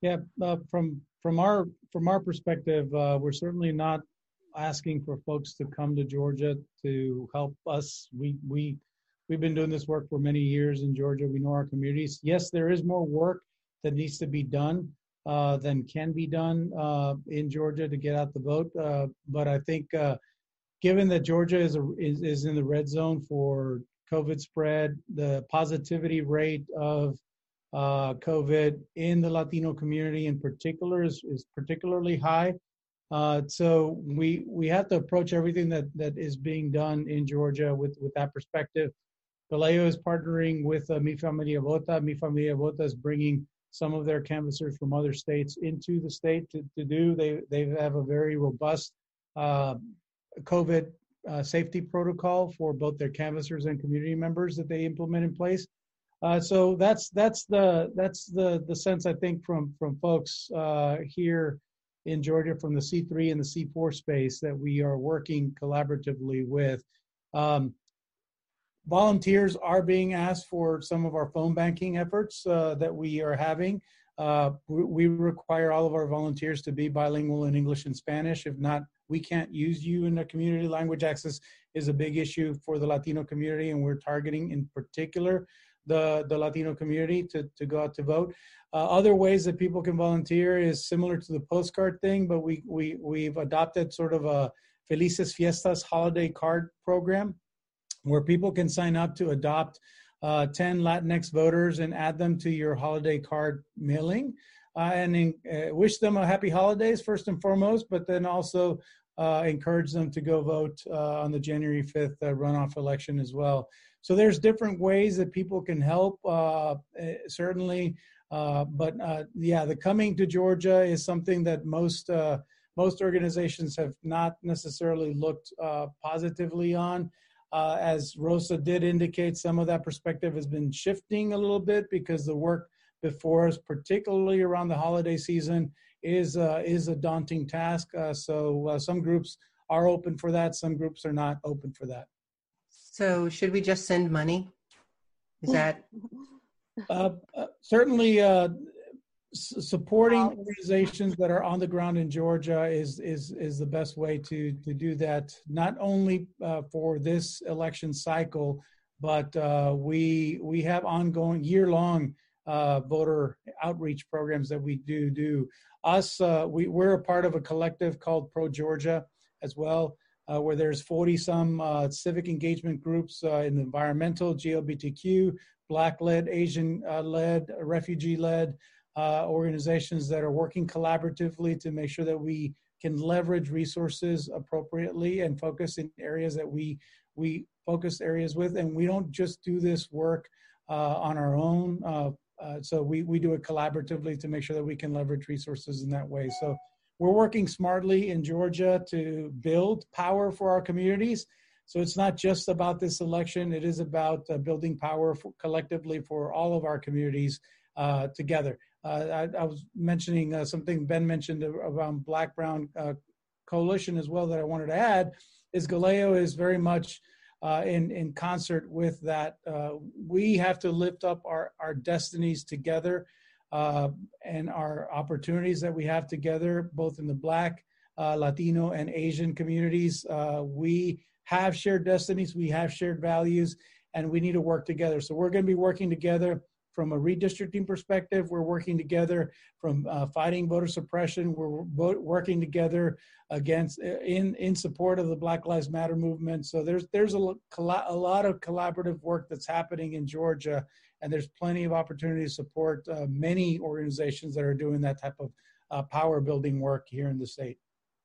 Yeah, uh, from from our from our perspective, uh, we're certainly not asking for folks to come to Georgia to help us. We we we've been doing this work for many years in Georgia. We know our communities. Yes, there is more work that needs to be done uh, than can be done uh, in Georgia to get out the vote. Uh, but I think, uh, given that Georgia is, a, is is in the red zone for COVID spread, the positivity rate of uh, COVID in the Latino community in particular is, is particularly high. Uh, so we we have to approach everything that that is being done in Georgia with with that perspective. Galeo is partnering with uh, Mi Familia Vota. Mi Familia Vota is bringing some of their canvassers from other states into the state to, to do. They they have a very robust uh, COVID uh, safety protocol for both their canvassers and community members that they implement in place. Uh, so that's that's the that's the the sense I think from from folks uh, here in Georgia from the C three and the C four space that we are working collaboratively with. Um, volunteers are being asked for some of our phone banking efforts uh, that we are having. Uh, we, we require all of our volunteers to be bilingual in English and Spanish. If not, we can't use you in the community. Language access is a big issue for the Latino community, and we're targeting in particular the, the Latino community to, to go out to vote. Uh, other ways that people can volunteer is similar to the postcard thing, but we, we, we've adopted sort of a Felices Fiestas holiday card program where people can sign up to adopt uh, ten Latinx voters and add them to your holiday card mailing uh, and in, uh, wish them a happy holidays first and foremost, but then also uh, encourage them to go vote uh, on the January fifth uh, runoff election as well. So there's different ways that people can help, uh, certainly, uh, but uh, yeah, the coming to Georgia is something that most uh, most organizations have not necessarily looked uh, positively on. Uh, as Rosa did indicate, some of that perspective has been shifting a little bit because the work before us, particularly around the holiday season, is uh, is a daunting task. Uh, so uh, some groups are open for that, some groups are not open for that. So should we just send money? Is that? Uh, uh, certainly uh, s- supporting organizations that are on the ground in Georgia is is is the best way to to do that, not only uh, for this election cycle, but uh, we we have ongoing year-long uh, voter outreach programs that we do do. Us, uh, we, we're a part of a collective called Pro Georgia as well, uh, where there's forty some uh, civic engagement groups uh, in the environmental, G L B T Q, Black-led, Asian-led, refugee-led uh, organizations that are working collaboratively to make sure that we can leverage resources appropriately and focus in areas that we we focus areas with. And we don't just do this work uh, on our own. Uh, uh, so we, we do it collaboratively to make sure that we can leverage resources in that way. So we're working smartly in Georgia to build power for our communities. So it's not just about this election. It is about uh, building power for, collectively for all of our communities uh, together. Uh, I, I was mentioning uh, something Ben mentioned around Black-Brown uh, Coalition as well that I wanted to add is Galeo is very much uh, in, in concert with that. Uh, we have to lift up our, our destinies together uh, and our opportunities that we have together, both in the Black, uh, Latino, and Asian communities. Uh, we have shared destinies, we have shared values, and we need to work together. So we're going to be working together from a redistricting perspective. We're working together from uh, fighting voter suppression. We're bo- working together against in in support of the Black Lives Matter movement. So there's there's a, a lot of collaborative work that's happening in Georgia, and there's plenty of opportunity to support uh, many organizations that are doing that type of uh, power building work here in the state.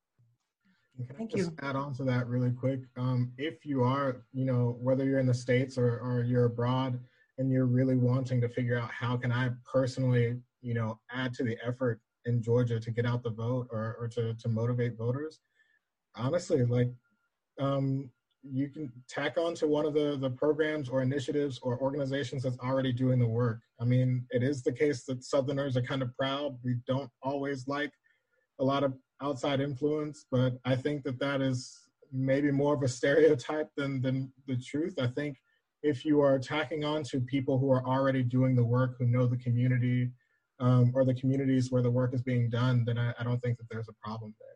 Can Thank I just you. add on to that really quick? Um, if you are, you know, whether you're in the States or, or you're abroad and you're really wanting to figure out how can I personally, you know, add to the effort in Georgia to get out the vote or, or to, to motivate voters, honestly, like um, you can tack on to one of the, the programs or initiatives or organizations that's already doing the work. I mean, it is the case that Southerners are kind of proud. We don't always like a lot of outside influence, but I think that that is maybe more of a stereotype than, than the truth. I think if you are tacking on to people who are already doing the work, who know the community, um, or the communities where the work is being done, then I, I don't think that there's a problem there.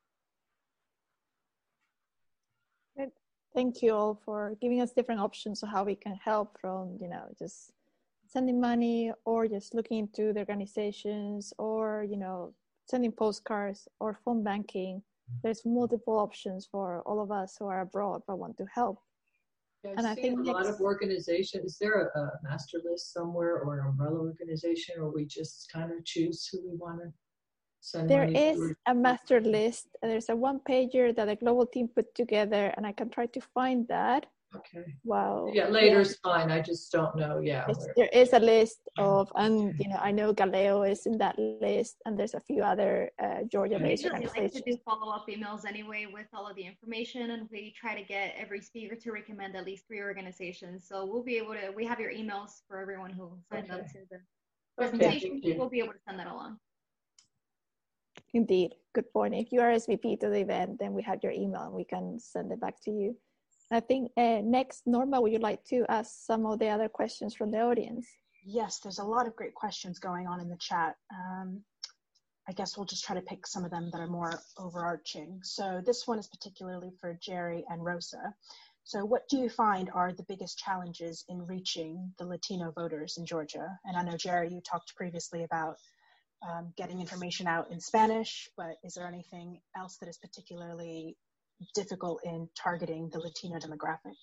Thank you all for giving us different options of how we can help, from, you know, just sending money, or just looking into the organizations, or, you know, sending postcards or phone banking. There's multiple options for all of us who are abroad but want to help. Yeah, And I think a next, lot of organizations, is there a, a master list somewhere or an umbrella organization, or we just kind of choose who we want to send there money is to? a master list. There's a one pager that the global team put together, and I can try to find that. Okay. Wow. Yeah, later's yeah. fine. I just don't know. Yeah. There is a list of, and you know, I know Galileo is in that list, and there's a few other uh, Georgia-based organizations. We like to do follow-up emails anyway with all of the information, and we try to get every speaker to recommend at least three organizations. So we'll be able to. We have your emails for everyone who signed okay. up to the presentation. Okay, we'll be able to send that along. Indeed, good point. If you are S V P to the event, then we have your email and we can send it back to you. I think uh, next, Norma, would you like to ask some of the other questions from the audience? Yes, there's a lot of great questions going on in the chat. Um, I guess we'll just try to pick some of them that are more overarching. So this one is particularly for Jerry and Rosa. So what do you find are the biggest challenges in reaching the Latino voters in Georgia? And I know, Jerry, you talked previously about um, getting information out in Spanish, but is there anything else that is particularly difficult in targeting the Latino demographic?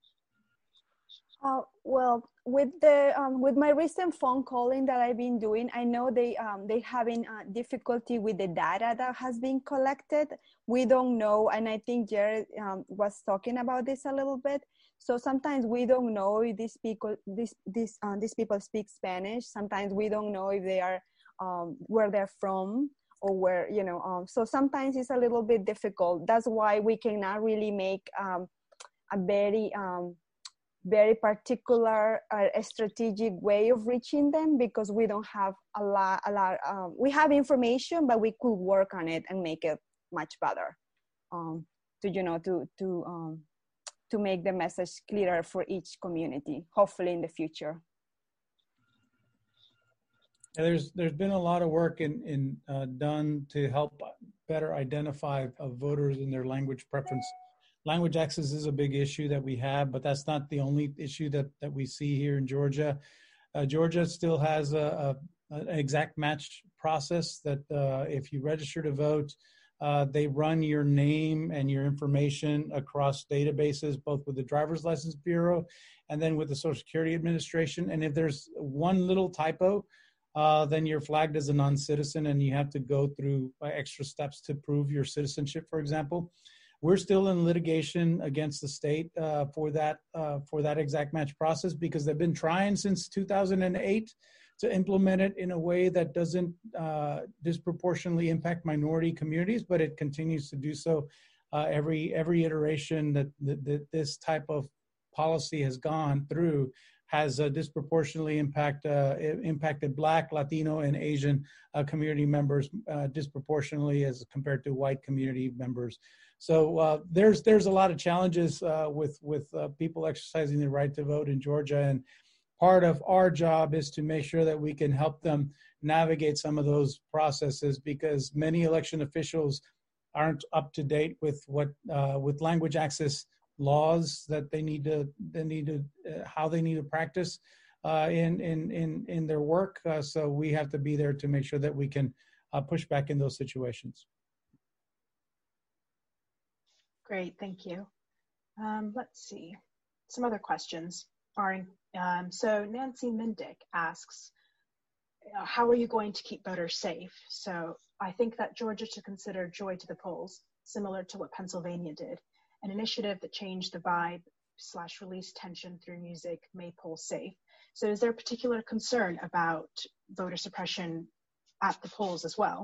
Uh, well, with the um, with my recent phone calling that I've been doing, I know they um, they having uh, difficulty with the data that has been collected. We don't know, and I think Jared um, was talking about this a little bit. So sometimes we don't know if these people these these uh, these people speak Spanish. Sometimes we don't know if they are um, where they're from, or where, you know, um, so sometimes it's a little bit difficult. That's why we cannot really make um, a very, um, very particular uh, strategic way of reaching them, because we don't have a lot, a lot, um, we have information, but we could work on it and make it much better um, to, you know, to, to, um, to make the message clearer for each community, hopefully in the future. Yeah, there's there's been a lot of work in in uh, done to help better identify uh, voters and their language preference. Language access is a big issue that we have, but that's not the only issue that that we see here in Georgia. Uh, Georgia still has a, a an exact match process that uh, if you register to vote, uh, they run your name and your information across databases, both with the Driver's License Bureau and then with the Social Security Administration. And if there's one little typo, Uh, then you're flagged as a non-citizen and you have to go through uh, extra steps to prove your citizenship, for example. We're still in litigation against the state uh, for that uh, for that exact match process, because they've been trying since two thousand eight to implement it in a way that doesn't uh, disproportionately impact minority communities, but it continues to do so uh, every every iteration that, that, that this type of policy has gone through has uh, disproportionately impact, uh, impacted Black, Latino, and Asian uh, community members uh, disproportionately as compared to white community members. So uh, there's there's a lot of challenges uh, with with uh, people exercising the right to vote in Georgia, and part of our job is to make sure that we can help them navigate some of those processes, because many election officials aren't up to date with what uh, with language access laws that they need to they need to uh, how they need to practice uh, in in in in their work. Uh, so we have to be there to make sure that we can uh, push back in those situations. Great, thank you. Um, let's see some other questions. Are um, so Nancy Mindick asks, how are you going to keep voters safe? So I think that Georgia should consider Joy to the Polls, similar to what Pennsylvania did. An initiative that changed the vibe slash release tension through music, made polls safe. So is there a particular concern about voter suppression at the polls as well?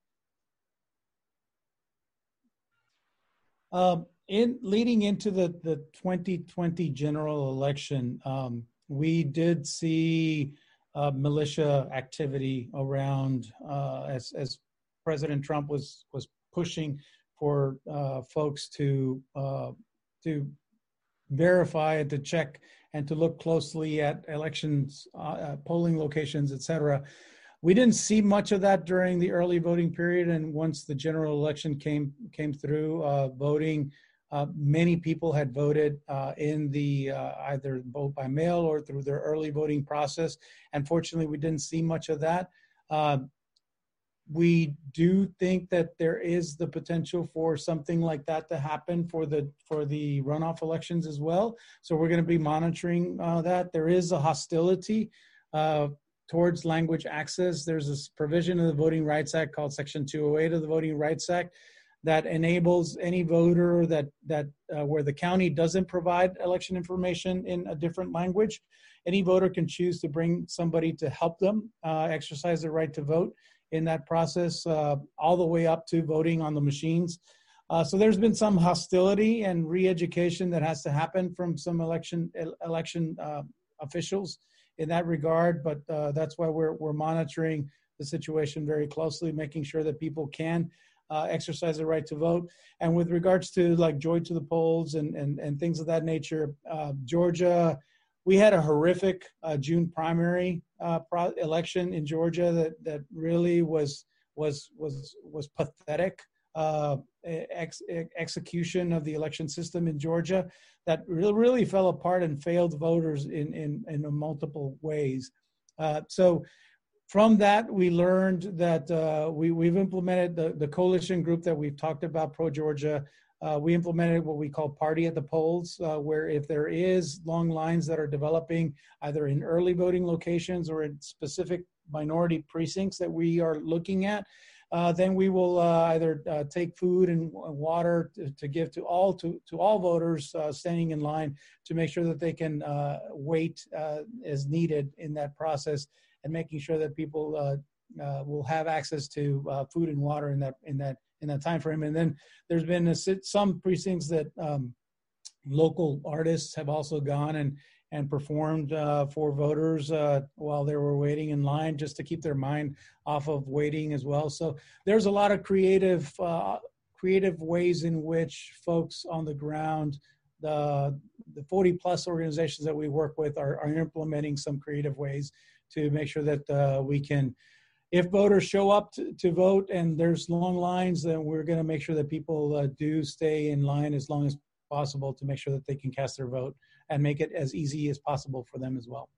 Um, in leading into the, the twenty twenty general election, um, we did see uh, militia activity around uh, as, as President Trump was, was pushing for uh, folks to uh, to verify and to check and to look closely at elections, uh, polling locations, et cetera. We didn't see much of that during the early voting period, and once the general election came came through, uh, voting, uh, many people had voted uh, in the uh, either vote by mail or through their early voting process. Unfortunately, we didn't see much of that. Uh, we do think that there is the potential for something like that to happen for the for the runoff elections as well. So we're going to be monitoring uh, that. There is a hostility uh, towards language access. There's this provision of the Voting Rights Act called Section two oh eight of the Voting Rights Act that enables any voter that that uh, where the county doesn't provide election information in a different language, any voter can choose to bring somebody to help them uh, exercise their right to vote in that process, uh, all the way up to voting on the machines. Uh, so there's been some hostility and re-education that has to happen from some election election uh, officials in that regard, but uh, that's why we're we're monitoring the situation very closely, making sure that people can uh, exercise their right to vote. And with regards to like joy to the polls and and, and things of that nature, uh, Georgia, we had a horrific uh, June primary uh, pro election in Georgia that that really was was was was pathetic. Uh, ex execution of the election system in Georgia that really, really fell apart and failed voters in in, in multiple ways. Uh, so from that, we learned that uh, we we've implemented the the coalition group that we've talked about, Pro Georgia. Uh, we implemented what we call Party at the Polls, uh, where if there is long lines that are developing either in early voting locations or in specific minority precincts that we are looking at, uh, then we will uh, either uh, take food and water to, to give to all to, to all voters uh, standing in line to make sure that they can uh, wait uh, as needed in that process, and making sure that people uh, uh, will have access to uh, food and water in that in that. in that time frame. And then there's been a, some precincts that um, local artists have also gone and and performed uh, for voters uh, while they were waiting in line, just to keep their mind off of waiting as well. So there's a lot of creative uh, creative ways in which folks on the ground, the the forty plus organizations that we work with are, are implementing some creative ways to make sure that uh, we can, if voters show up to, to vote and there's long lines, then we're going to make sure that people uh, do stay in line as long as possible to make sure that they can cast their vote and make it as easy as possible for them as well.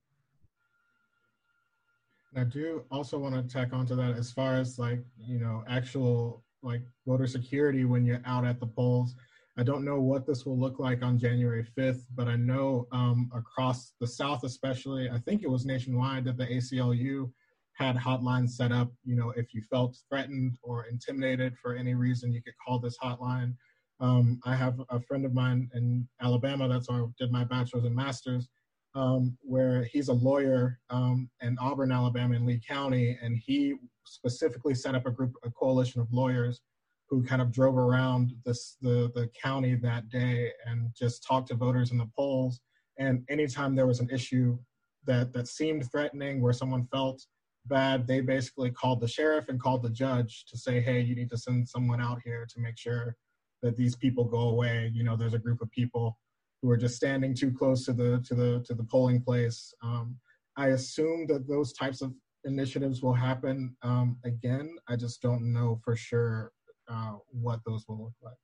And I do also want to tack onto that as far as like, you know, actual like voter security when you're out at the polls. I don't know what this will look like on January fifth, but I know um, across the South especially, I think it was nationwide, that the A C L U had hotlines set up. You know, if you felt threatened or intimidated for any reason, you could call this hotline. Um, I have a friend of mine in Alabama that's where I did my bachelor's and master's, um, where he's a lawyer um, in Auburn, Alabama, in Lee County, and he specifically set up a group, a coalition of lawyers who kind of drove around this, the, the county that day and just talked to voters in the polls. And anytime there was an issue that, that seemed threatening, where someone felt bad, they basically called the sheriff and called the judge to say, hey, you need to send someone out here to make sure that these people go away. You know, there's a group of people who are just standing too close to the to the to the polling place. Um, I assume that those types of initiatives will happen um, again. I just don't know for sure uh, what those will look like.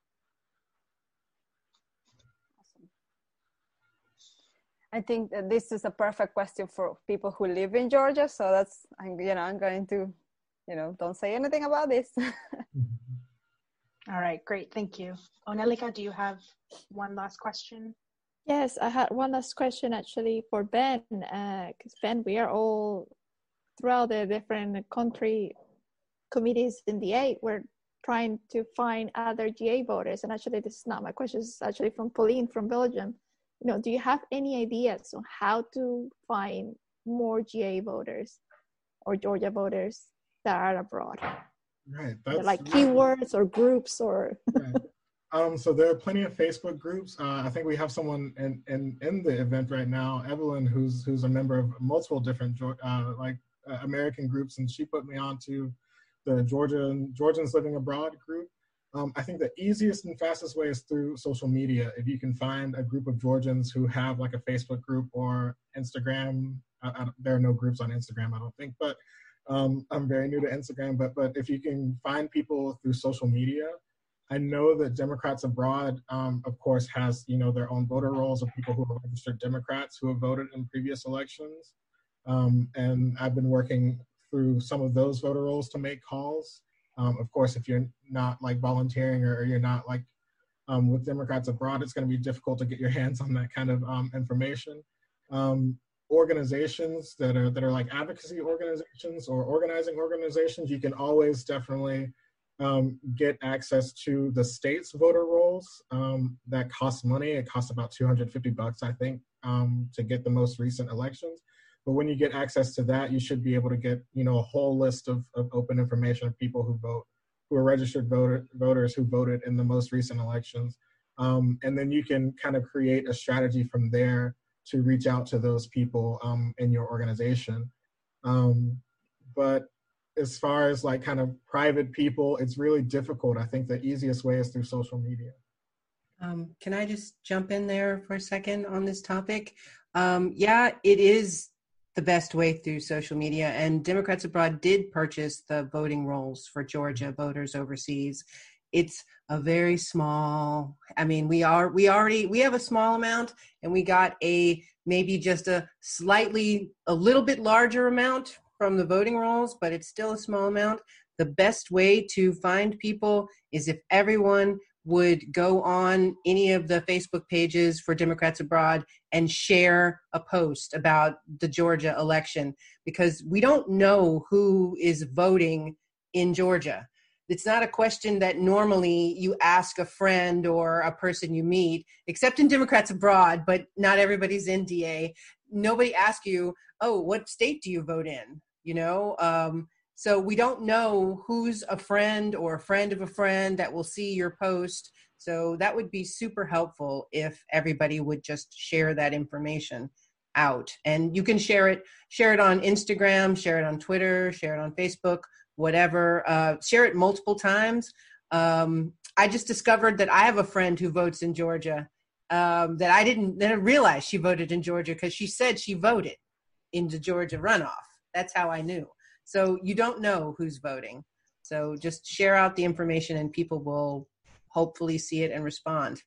I think that this is a perfect question for people who live in Georgia. So that's, I'm, you know, I'm going to, you know, don't say anything about this. All right, great, thank you. Onelika, do you have one last question? Yes, I had one last question actually for Ben, because uh, Ben, we are all throughout the different country committees in the eight, we're trying to find other G A voters. And actually, this is not my question, it's actually from Pauline from Belgium. You know, do you have any ideas on how to find more G A voters or Georgia voters that are abroad? Right. That's like keywords or groups or. Right. Um, so there are plenty of Facebook groups. Uh, I think we have someone in, in, in the event right now, Evelyn, who's who's a member of multiple different uh, like uh, American groups, and she put me on to the Georgia Georgians Living Abroad group. Um, I think the easiest and fastest way is through social media. If you can find a group of Georgians who have like a Facebook group or Instagram, I, I, there are no groups on Instagram, I don't think, but um, I'm very new to Instagram, but, but if you can find people through social media, I know that Democrats Abroad, um, of course, has, you know, their own voter rolls of people who are registered Democrats who have voted in previous elections. Um, and I've been working through some of those voter rolls to make calls. Um, of course, if you're not like volunteering or you're not like um, with Democrats Abroad, it's going to be difficult to get your hands on that kind of um, information. Um, organizations that are that are like advocacy organizations or organizing organizations, you can always definitely um, get access to the state's voter rolls. Um, that costs money. It costs about two hundred fifty bucks, I think, um, to get the most recent elections. But when you get access to that, you should be able to get, you know, a whole list of, of open information of people who vote, who are registered voter, voters who voted in the most recent elections. Um, and then you can kind of create a strategy from there to reach out to those people um, in your organization. Um, but as far as like kind of private people, it's really difficult. I think the easiest way is through social media. Um, can I just jump in there for a second on this topic? Um, yeah, it is the best way through social media, and Democrats Abroad did purchase the voting rolls for Georgia voters overseas. It's a very small, I mean, we are, we already, we have a small amount, and we got a, maybe just a slightly, a little bit larger amount from the voting rolls, but it's still a small amount. The best way to find people is if everyone would go on any of the Facebook pages for Democrats Abroad and share a post about the Georgia election, because we don't know who is voting in Georgia. It's not a question that normally you ask a friend or a person you meet, except in Democrats Abroad, but not everybody's in D A. Nobody asks you, oh, what state do you vote in? You know, um, so we don't know who's a friend or a friend of a friend that will see your post. So that would be super helpful if everybody would just share that information out. And you can share it, share it on Instagram, share it on Twitter, share it on Facebook, whatever, uh, share it multiple times. Um, I just discovered that I have a friend who votes in Georgia um, that I didn't, didn't realize she voted in Georgia because she said she voted in the Georgia runoff. That's how I knew. So you don't know who's voting. So just share out the information and people will hopefully see it and respond.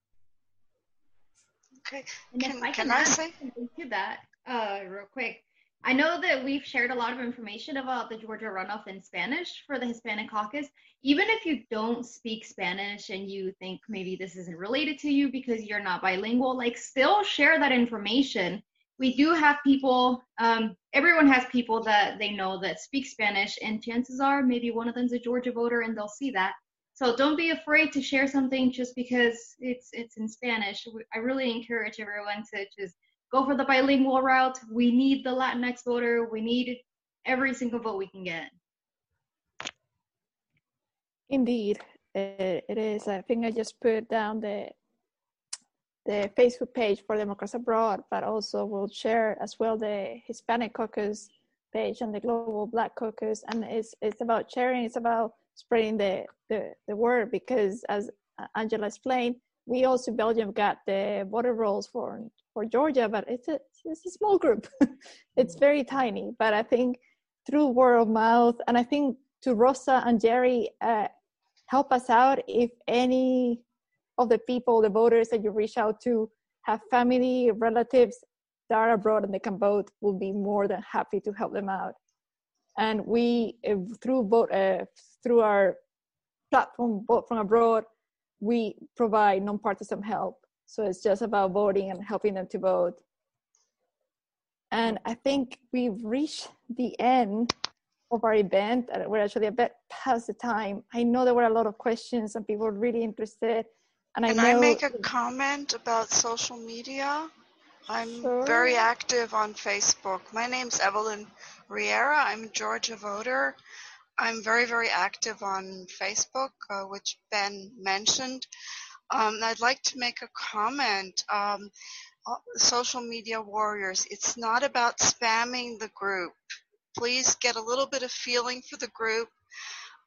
Okay. And Can, if I can, can I add say? something to that uh, real quick. I know that we've shared a lot of information about the Georgia runoff in Spanish for the Hispanic caucus. Even if you don't speak Spanish and you think maybe this isn't related to you because you're not bilingual, like still share that information. We do have people, um, everyone has people that they know that speak Spanish, and chances are maybe one of them's a Georgia voter and they'll see that. So don't be afraid to share something just because it's it's in Spanish. I really encourage everyone to just go for the bilingual route. We need the Latinx voter. We need every single vote we can get. Indeed, it, it is. I think I just put down the the Facebook page for Democrats Abroad, but also we'll share as well the Hispanic Caucus page and the Global Black Caucus. And it's it's about sharing. It's about spreading the the, the word, because as Angela explained, we also Belgium got the voter rolls for for Georgia, but it's a it's a small group. It's very tiny. But I think through word of mouth, and I think to Rosa and Jerry, uh, help us out if any of the people, the voters that you reach out to, have family, relatives that are abroad and they can vote, will be more than happy to help them out. And we, uh, through vote, uh, through our platform, Vote from Abroad, we provide nonpartisan help. So it's just about voting and helping them to vote. And I think we've reached the end of our event. We're actually a bit past the time. I know there were a lot of questions and people were really interested. And I Can know I make a comment about social media? I'm Sure. very active on Facebook. My name's Evelyn Riera. I'm a Georgia voter. I'm very, very active on Facebook, uh, which Ben mentioned. Um, I'd like to make a comment. Um, social media warriors, it's not about spamming the group. Please get a little bit of feeling for the group.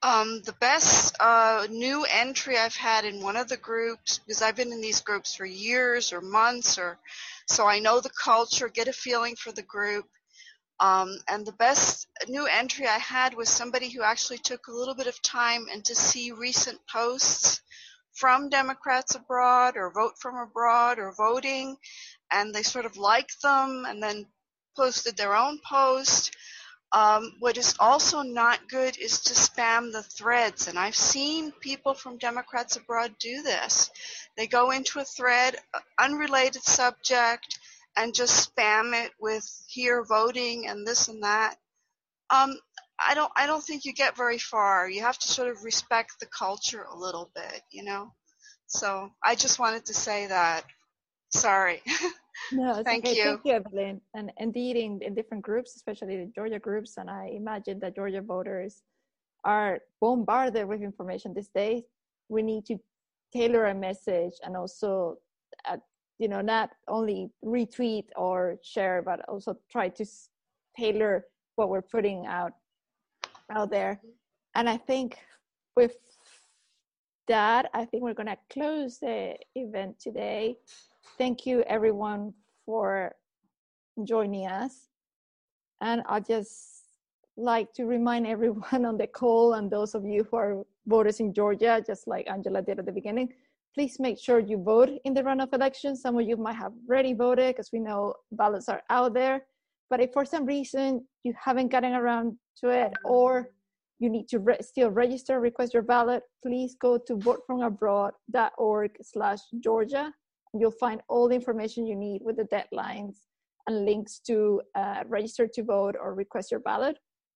Um, the best uh, new entry I've had in one of the groups, because I've been in these groups for years or months, or so I know the culture, get a feeling for the group. Um, and the best new entry I had was somebody who actually took a little bit of time and to see recent posts from Democrats abroad or vote from abroad or voting, and they sort of liked them and then posted their own post. Um, what is also not good is to spam the threads, and I've seen people from Democrats abroad do this. They go into a thread, unrelated subject, and just spam it with here voting and this and that. Um, I don't, I don't think you get very far. You have to sort of respect the culture a little bit, you know. So I just wanted to say that. Sorry. No, it's Thank okay. you. Thank you, Evelyn. And indeed, in, in different groups, especially the Georgia groups, and I imagine that Georgia voters are bombarded with information these days. We need to tailor a message and also, uh, you know, not only retweet or share, but also try to s- tailor what we're putting out out there. And I think with that, I think we're going to close the event today. Thank you, everyone, for joining us. And I'd just like to remind everyone on the call and those of you who are voters in Georgia, just like Angela did at the beginning, please make sure you vote in the runoff elections. Some of you might have already voted because we know ballots are out there. But if for some reason you haven't gotten around to it, or you need to re- still register, request your ballot, please go to vote from abroad dot org slash Georgia. You'll find all the information you need with the deadlines and links to uh, register to vote or request your ballot.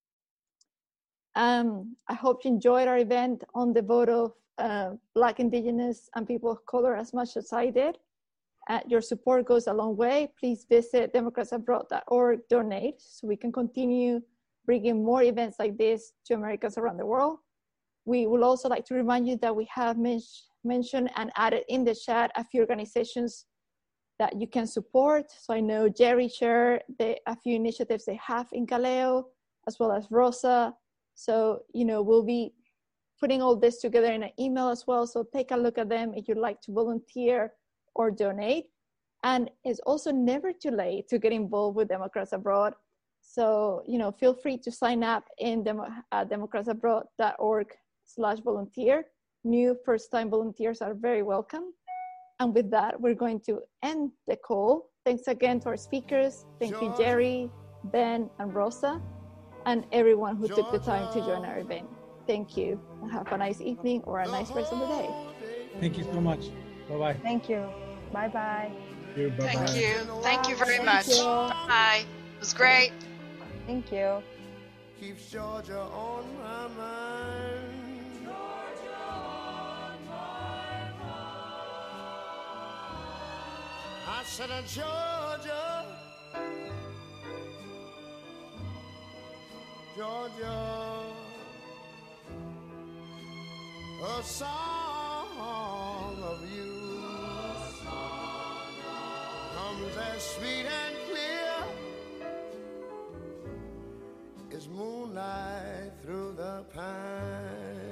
Um, I hope you enjoyed our event on the vote of uh, Black, Indigenous, and people of color as much as I did. Uh, your support goes a long way. Please visit democrats abroad dot org, donate, so we can continue bringing more events like this to Americans around the world. We would also like to remind you that we have men- mentioned and added in the chat a few organizations that you can support. So I know Jerry shared the, a few initiatives they have in Kaleo, as well as Rosa. So, you know, we'll be putting all this together in an email as well. So take a look at them if you'd like to volunteer or donate. And it's also never too late to get involved with Democrats Abroad. So, you know, feel free to sign up in demo, uh, democrats abroad dot org slash volunteer. New first-time volunteers are very welcome. And with that, we're going to end the call. Thanks again to our speakers. Thank you, Jerry, Ben, and Rosa, and everyone who took the time to join our event. Thank you, and have a nice evening or a nice rest of the day. Thank you so much. Bye-bye. Thank you. Bye-bye. Thank you. Bye-bye. Thank you. Thank you very Thank much. you. Bye. It was great. Thank you. Keeps Georgia on my mind. Georgia on my mind. I said, uh, Georgia, Georgia, a song of you comes as sweet and clear as moonlight through the pine.